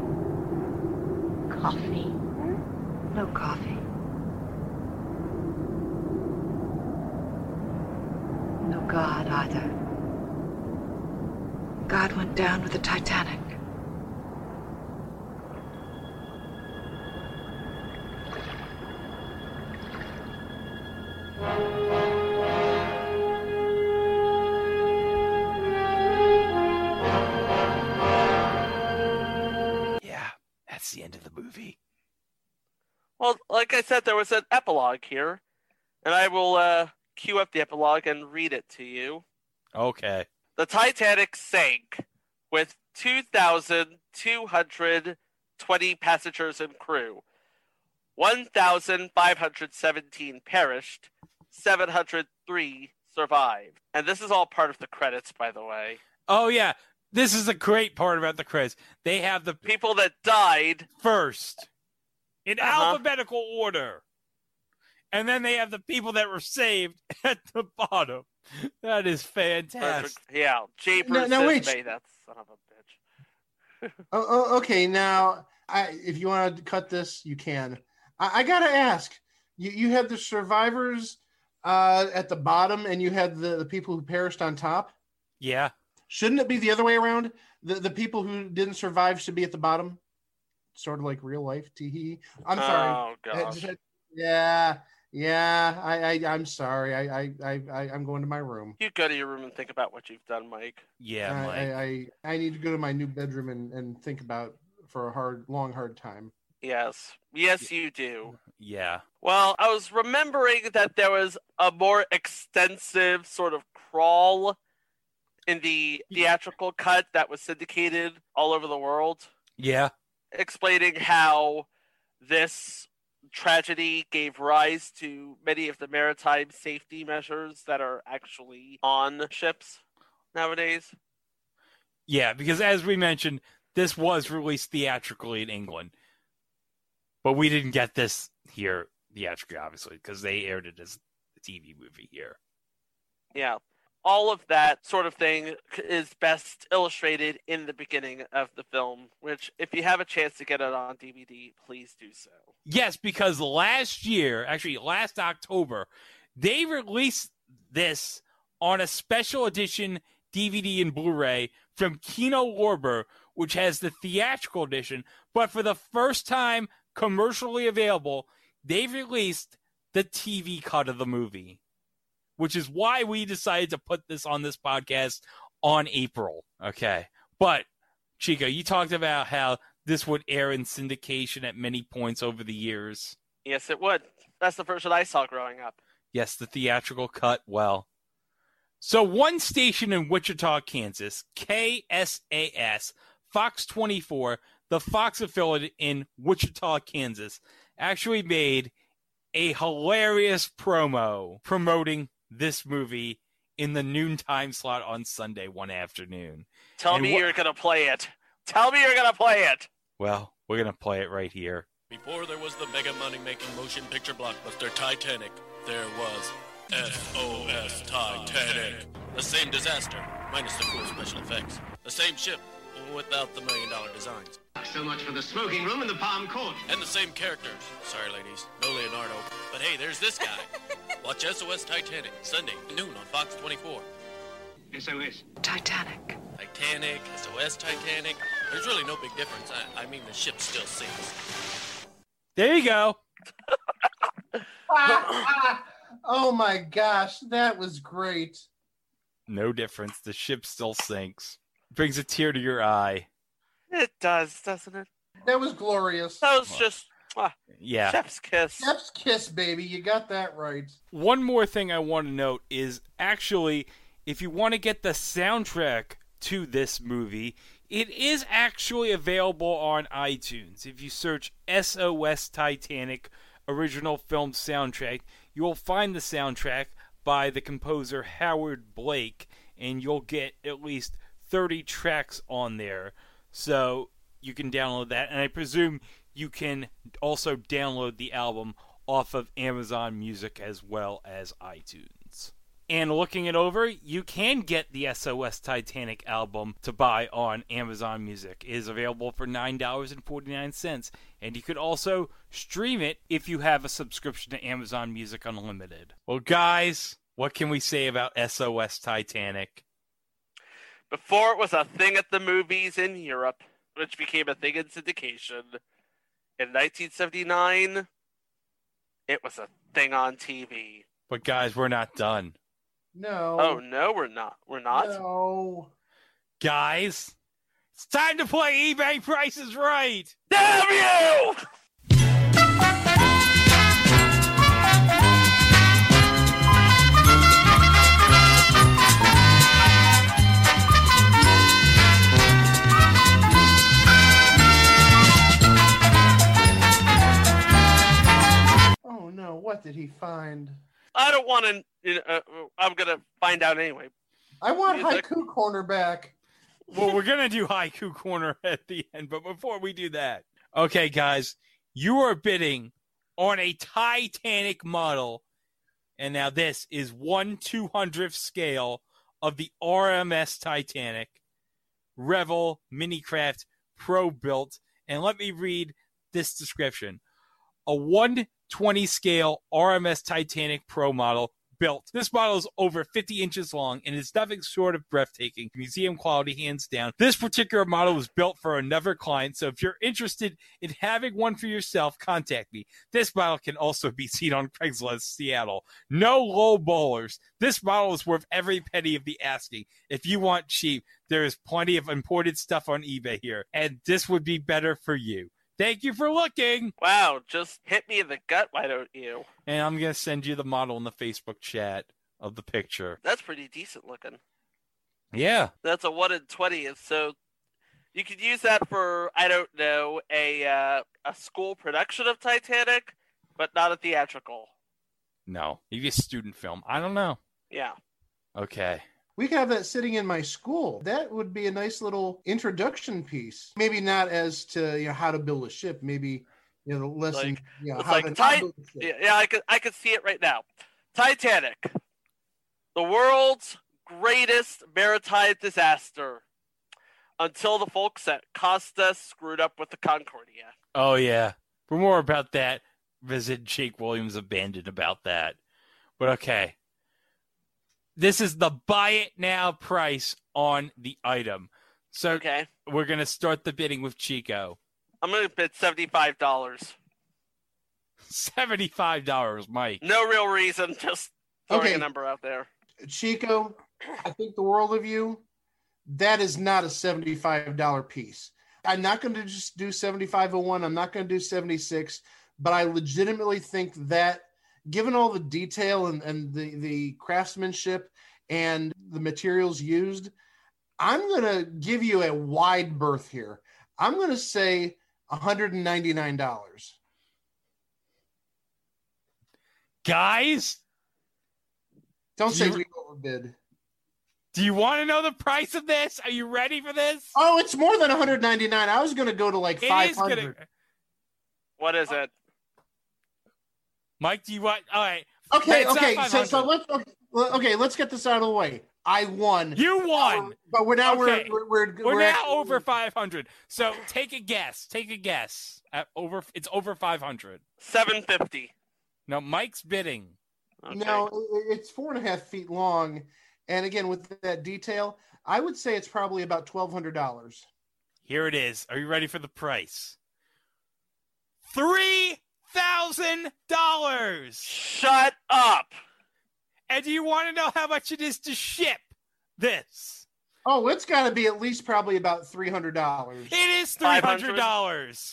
Coffee? Hmm? No coffee. No God either. God went down with the Titanic. Yeah, that's the end of the movie. Well, like I said, there was an epilogue here, and I will uh, cue up the epilogue and read it to you. Okay. The Titanic sank with two thousand two hundred twenty passengers and crew. one thousand five hundred seventeen perished, seven hundred three survived. And this is all part of the credits, by the way. Oh, yeah. This is a great part about the credits. They have the people that died first in Uh-huh. alphabetical order. And then they have the people that were saved at the bottom. That is fantastic. Yeah, Jay Bruce now wait. Ismay, that son of a bitch. Oh, oh, okay, now, I, if you want to cut this, you can. I, I got to ask, you, you had the survivors uh, at the bottom and you had the, the people who perished on top? Yeah. Shouldn't it be the other way around? The the people who didn't survive should be at the bottom? Sort of like real life, tee I'm sorry. Oh, gosh. Yeah, yeah, I, I, I'm sorry. I, I, I, I- I'm going to my room. You go to your room and think about what you've done, Mike. Yeah, I, Mike. I, I, I need to go to my new bedroom and, and think about for a hard, long, hard time. Yes. Yes, you do. Yeah. Well, I was remembering that there was a more extensive sort of crawl in the theatrical cut that was syndicated all over the world, Yeah. explaining how this tragedy gave rise to many of the maritime safety measures that are actually on ships nowadays. Yeah, because as we mentioned, this was released theatrically in England. But we didn't get this here theatrically, obviously, because they aired it as a T V movie here. Yeah. All of that sort of thing is best illustrated in the beginning of the film, which, if you have a chance to get it on D V D, please do so. Yes, because last year, actually last October, they released this on a special edition D V D and Blu-ray from Kino Lorber, which has the theatrical edition, but for the first time commercially available, they've released the T V cut of the movie, which is why we decided to put this on this podcast on April. Okay. But, Chico, you talked about how this would air in syndication at many points over the years. Yes, it would. That's the version I saw growing up. Yes, the theatrical cut, well. So one station in Wichita, Kansas, K S A S, Fox twenty-four, the Fox affiliate in Wichita, Kansas, actually made a hilarious promo promoting this movie in the noontime slot on Sunday one afternoon. Tell And me wha- you're going to play it. Tell me you're gonna play it. Well, we're gonna play it right here. Before there was the mega money-making motion picture blockbuster Titanic, there was S O S Titanic. The same disaster, minus the cool special effects. The same ship, without the million-dollar designs. So much for the smoking room in the Palm Court. And the same characters. Sorry, ladies, no Leonardo. But hey, there's this guy. Watch S O S Titanic, Sunday, noon on Fox twenty-four. S O S. Titanic. Titanic, S O S Titanic. There's really no big difference. I, I mean, the ship still sinks. There you go. Oh my gosh, that was great. No difference. The ship still sinks. Brings a tear to your eye. It does, doesn't it? That was glorious. That was just ah, Yeah. chef's kiss. Chef's kiss, baby. You got that right. One more thing I want to note is actually, if you want to get the soundtrack to this movie, it is actually available on iTunes. If you search S O S Titanic Original Film Soundtrack, you will find the soundtrack by the composer Howard Blake, and you'll get at least thirty tracks on there. So you can download that, and I presume you can also download the album off of Amazon Music as well as iTunes. And looking it over, you can get the S O S Titanic album to buy on Amazon Music. It is available for nine dollars and forty-nine cents. And you could also stream it if you have a subscription to Amazon Music Unlimited. Well, guys, what can we say about S O S Titanic? Before it was a thing at the movies in Europe, which became a thing in syndication, in nineteen seventy-nine, it was a thing on T V. But guys, we're not done. No. Oh, no, we're not. We're not? No. Guys, it's time to play eBay Price is Right. Damn you! Oh no, what did he find? I don't want to. You know, uh, I'm gonna find out anyway. I want Music. Haiku Corner back. Well, we're going to do Haiku Corner at the end, but before we do that, okay, guys, you are bidding on a Titanic model, and now this is one two hundredth scale of the R M S Titanic Revel Minicraft Pro built, and let me read this description. A one twenty scale R M S Titanic Pro model built. This model is over fifty inches long and is nothing short of breathtaking. Museum quality, hands down. This particular model was built for another client, so if you're interested in having one for yourself, contact me. This model can also be seen on Craigslist Seattle. No low bowlers. This model is worth every penny of the asking. If you want cheap, there is plenty of imported stuff on eBay here, and this would be better for you. Thank you for looking. Wow, just hit me in the gut, why don't you? And I'm going to send you the model in the Facebook chat of the picture. That's pretty decent looking. Yeah. That's a one in twentieth, so you could use that for, I don't know, a uh, a school production of Titanic, but not a theatrical. No, maybe a student film. I don't know. Yeah. Okay. We could have that sitting in my school. That would be a nice little introduction piece. Maybe not as to you know how to build a ship. Maybe you know the lesson. Like, you know, it's how like to Ti- not build a ship. yeah, yeah, I could I could see it right now. Titanic, the world's greatest maritime disaster, until the folks at Costa screwed up with the Concordia. Oh, yeah. For more about that, visit Jake Williams Abandoned about that. But okay. This is the buy it now price on the item. So okay. We're going to start the bidding with Chico. I'm going to bid seventy-five dollars. seventy-five dollars, Mike. No real reason, just throwing Okay. a number out there. Chico, I think the world of you. That is not a seventy-five dollars piece. I'm not going to just do seventy-five oh one. I'm not going to do seventy-six, but I legitimately think that given all the detail and, and the, the craftsmanship and the materials used, I'm going to give you a wide berth here. I'm going to say one hundred ninety-nine dollars. Guys? Don't say you, we overbid. Do you want to know the price of this? Are you ready for this? Oh, it's more than one hundred ninety-nine dollars. I was going to go to like It five is hundred gonna- dollars. What is it? Mike, do you want? All right. Okay, It's not okay. So, so five hundred. let's okay, okay. Let's get this out of the way. I won. You won. But we're now Okay. we're we're we're, We're, we're now actually- over five hundred. So take a guess. Take a guess. At over, it's over five hundred. seven fifty. No, Mike's bidding. No, it- it's four and a half feet long, and again with that detail, I would say it's probably about twelve hundred dollars. Here it is. Are you ready for the price? Three thousand dollars. Shut up. And do you want to know how much it is to ship this? Oh, it's got to be at least probably about three hundred dollars. It is three hundred dollars.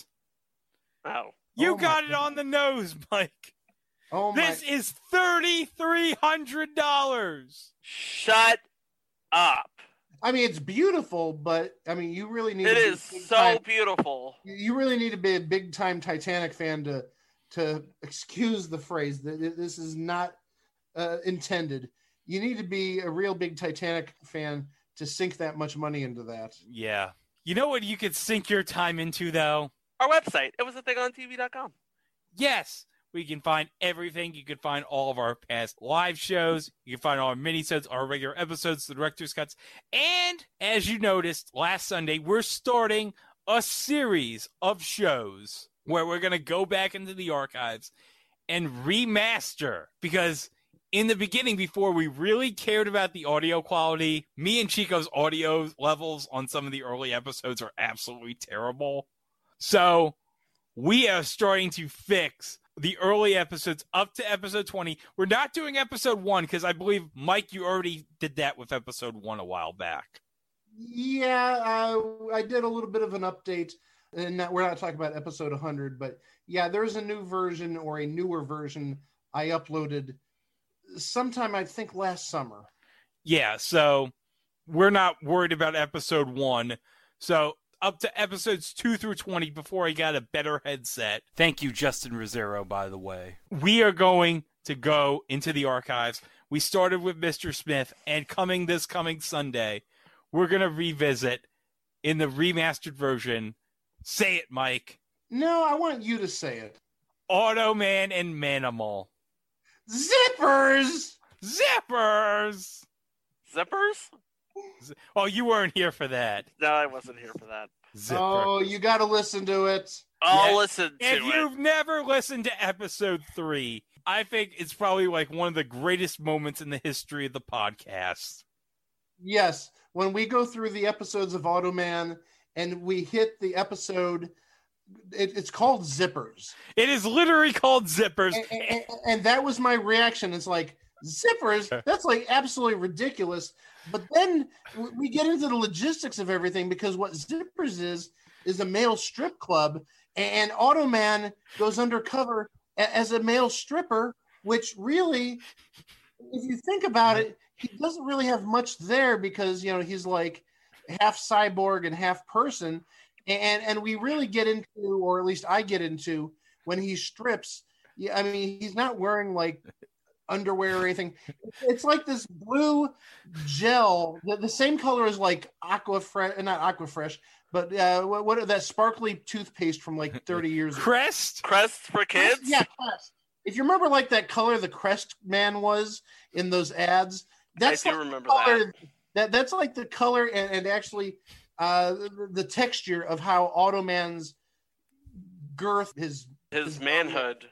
Oh. You Oh, got my it on the nose, Mike. Oh my! This is thirty-three hundred dollars. Shut up. I mean, it's beautiful, but I mean, you really need. It to be is big so time- beautiful. You really need to be a big time Titanic fan to to excuse the phrase that this is not uh, intended. You need to be a real big Titanic fan to sink that much money into that. Yeah. You know what you could sink your time into, though? Our website. It was a thing on T V dot com. Yes. We can find everything. You can find all of our past live shows. You can find all our minisodes, our regular episodes, the director's cuts. And as you noticed last Sunday, we're starting a series of shows where we're going to go back into the archives and remaster. Because in the beginning, before we really cared about the audio quality, me and Chico's audio levels on some of the early episodes are absolutely terrible. So we are starting to fix the early episodes up to episode twenty. We're not doing episode one because I believe, Mike, you already did that with episode one a while back. Yeah, uh, I did a little bit of an update, and not, we're not talking about episode one hundred, but yeah, there's a new version or a newer version I uploaded sometime, I think, last summer. Yeah, so we're not worried about episode one. So up to episodes two through twenty before I got a better headset. Thank you, Justin Rosero, by the way. We are going to go into the archives. We started with Mister Smith, and coming this coming Sunday, we're going to revisit in the remastered version. Say it, Mike. No, I want you to say it. Automan and Manimal. Zippers! Zippers! Zippers? Oh, you weren't here for that. No, I wasn't here for that. Zipper. Oh, you got to listen to it. I'll Yeah. listen to If it. you've never listened to episode three, I think it's probably like one of the greatest moments in the history of the podcast. Yes, when we go through the episodes of Automan and we hit the episode, it, it's called Zippers. It is literally called Zippers. And, and, and that was my reaction. It's like, Zippers? That's like absolutely ridiculous. But then we get into the logistics of everything, because what Zippers is, is a male strip club, and Automan goes undercover a- as a male stripper, which really, if you think about it, he doesn't really have much there, because, you know, he's like half cyborg and half person. And, and we really get into, or at least I get into, when he strips, yeah, I mean, he's not wearing like underwear or anything. It's like this blue gel, the, the same color as like Aquafresh, not Aquafresh, but uh, what, what that sparkly toothpaste from like thirty years ago. Crest? Crest for kids? Yeah, Crest. If you remember, like that color the Crest man was in those ads, that's I do like remember the color, that. that. That's like the color and, and actually uh, the, the texture of how Automan's girth, his His manhood.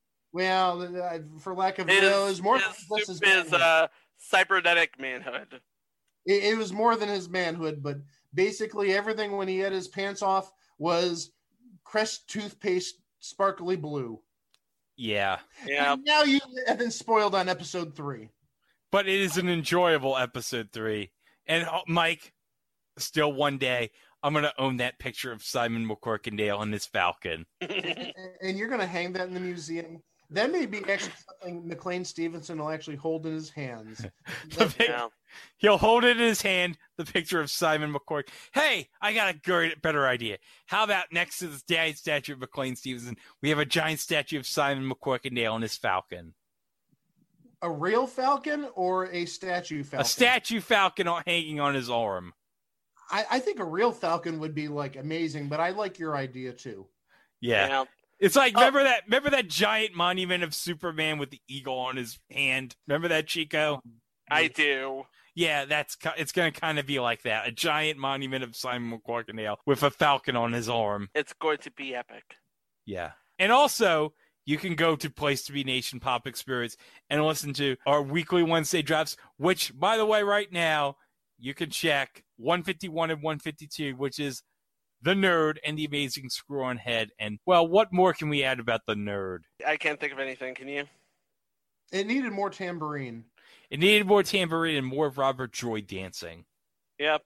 well, uh, for lack of His, no, it was more his, than just his his manhood. uh, cybernetic manhood. It, it was more than his manhood, but basically everything when he had his pants off was Crest toothpaste, sparkly blue. Yeah. Yeah. And now you have been spoiled on episode three. But it is an enjoyable episode three. And uh, Mike, still one day, I'm going to own that picture of Simon McCorkindale and his falcon. and, and you're going to hang that in the museum. That may be actually something McLean Stevenson will actually hold in his hands. The pic- He'll hold it in his hand, the picture of Simon McCork. Hey, I got a great, better idea. How about next to this giant statue of McLean Stevenson, we have a giant statue of Simon McCorkindale and his falcon? A real falcon or a statue falcon? A statue falcon hanging on his arm. I, I think a real falcon would be like amazing, but I like your idea too. Yeah. Yeah. It's like, Oh. remember that remember that giant monument of Superman with the eagle on his hand? Remember that, Chico? I do. Yeah, that's ki- it's going to kind of be like that. A giant monument of Simon McQuarkendale with a falcon on his arm. It's going to be epic. Yeah. And also, you can go to Place to Be Nation Pop Experience and listen to our weekly Wednesday drops, which, by the way, right now, you can check one fifty-one and one fifty-two, which is The Nerd and the Amazing Screw-On Head. And, well, what more can we add about The Nerd? I can't think of anything. Can you? It needed more tambourine. It needed more tambourine and more of Robert Joy dancing. Yep.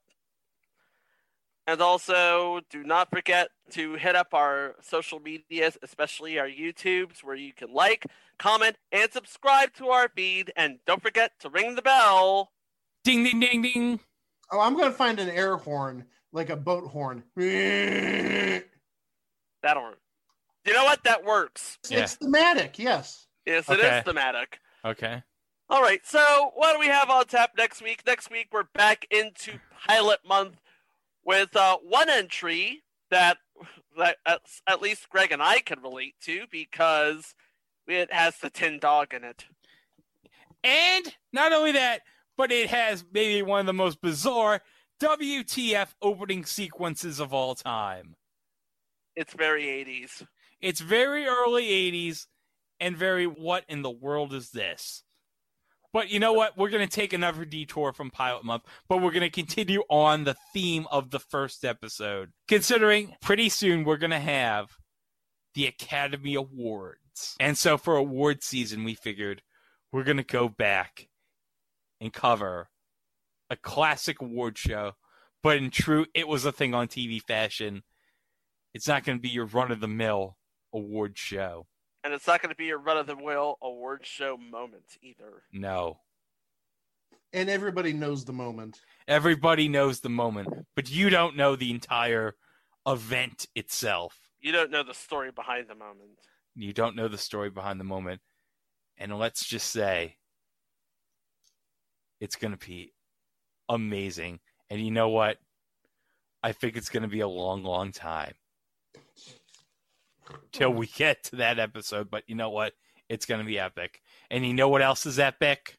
And also, do not forget to hit up our social medias, especially our YouTubes, where you can like, comment, and subscribe to our feed. And don't forget to ring the bell. Ding, ding, ding, ding. Oh, I'm going to find an air horn, like a boat horn. That horn. You know what? That works. Yeah. It's thematic, yes. Yes, it Okay. is thematic. Okay. All right, so what do we have on tap next week? Next week, we're back into pilot month with uh, one entry that, that at, at least Greg and I can relate to because it has the Tin Dog in it. And not only that, but it has maybe one of the most bizarre W T F opening sequences of all time. It's very eighties. It's very early eighties and very what in the world is this? But you know what? We're going to take another detour from Pilot Month, but we're going to continue on the theme of the first episode. Considering pretty soon we're going to have the Academy Awards. And so for award season, we figured we're going to go back and cover a classic award show, but in true It Was a Thing on T V fashion, it's not going to be your run-of-the-mill award show. And it's not going to be a run-of-the-mill award show moment either. No. And everybody knows the moment. Everybody knows the moment, but you don't know the entire event itself. You don't know the story behind the moment. You don't know the story behind the moment. And let's just say, it's going to be amazing. And you know what? I think it's going to be a long, long time till we get to that episode. But you know what? It's going to be epic. And you know what else is epic?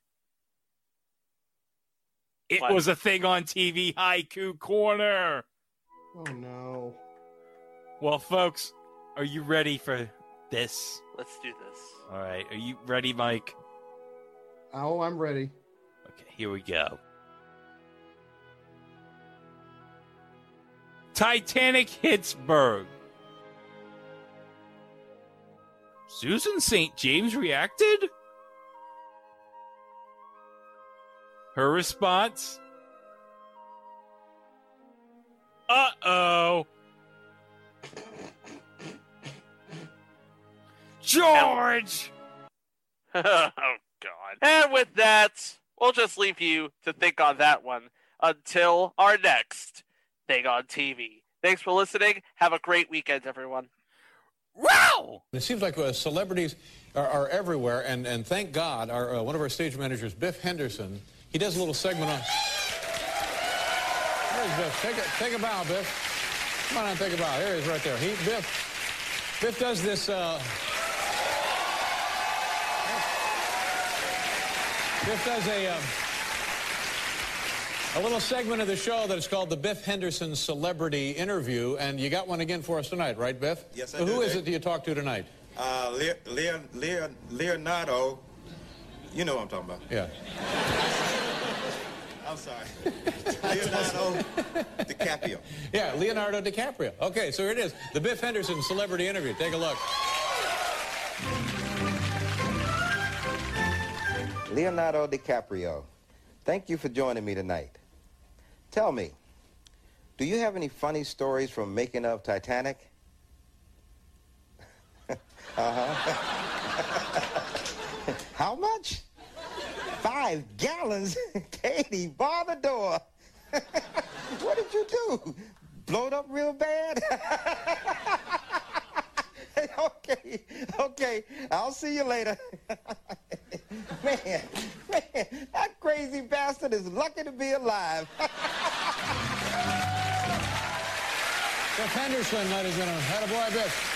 It What? Was a Thing on T V Haiku Corner. Oh, no. Well, folks, are you ready for this? Let's do this. All right. Are you ready, Mike? Oh, I'm ready. Okay, here we go. Titanic Pittsburgh. Susan Saint James reacted? Her response? Uh-oh. George! Oh, God. And with that, we'll just leave you to think on that one until our next Thing on T V. Thanks for listening. Have a great weekend, everyone. Wow! It seems like uh, celebrities are, are everywhere, and, and thank God, our, uh, one of our stage managers, Biff Henderson, he does a little segment on... There's Biff. Take a, take a bow, Biff. Come on and take a bow. Here he is right there. He, Biff, Biff does this... Uh, Biff does a... Um, A little segment of the show that is called the Biff Henderson Celebrity Interview, and you got one again for us tonight, right, Biff? Yes, I so do, Who is Dave. it that you talk to tonight? Uh, Leo, Leo, Leo, Leonardo, you know what I'm talking about. Yeah. I'm sorry. Leonardo DiCaprio. Yeah, Leonardo DiCaprio. Okay, so here it is. The Biff Henderson Celebrity Interview. Take a look. Leonardo DiCaprio, thank you for joining me tonight. Tell me, do you have any funny stories from making of Titanic? Uh-huh. How much? Five gallons? Katie, bar the door. What did you do? Blow it up real bad? Okay, okay. I'll see you later. Man, man, that crazy bastard is lucky to be alive. Biff Henderson, ladies and gentlemen. Attaboy, Biff.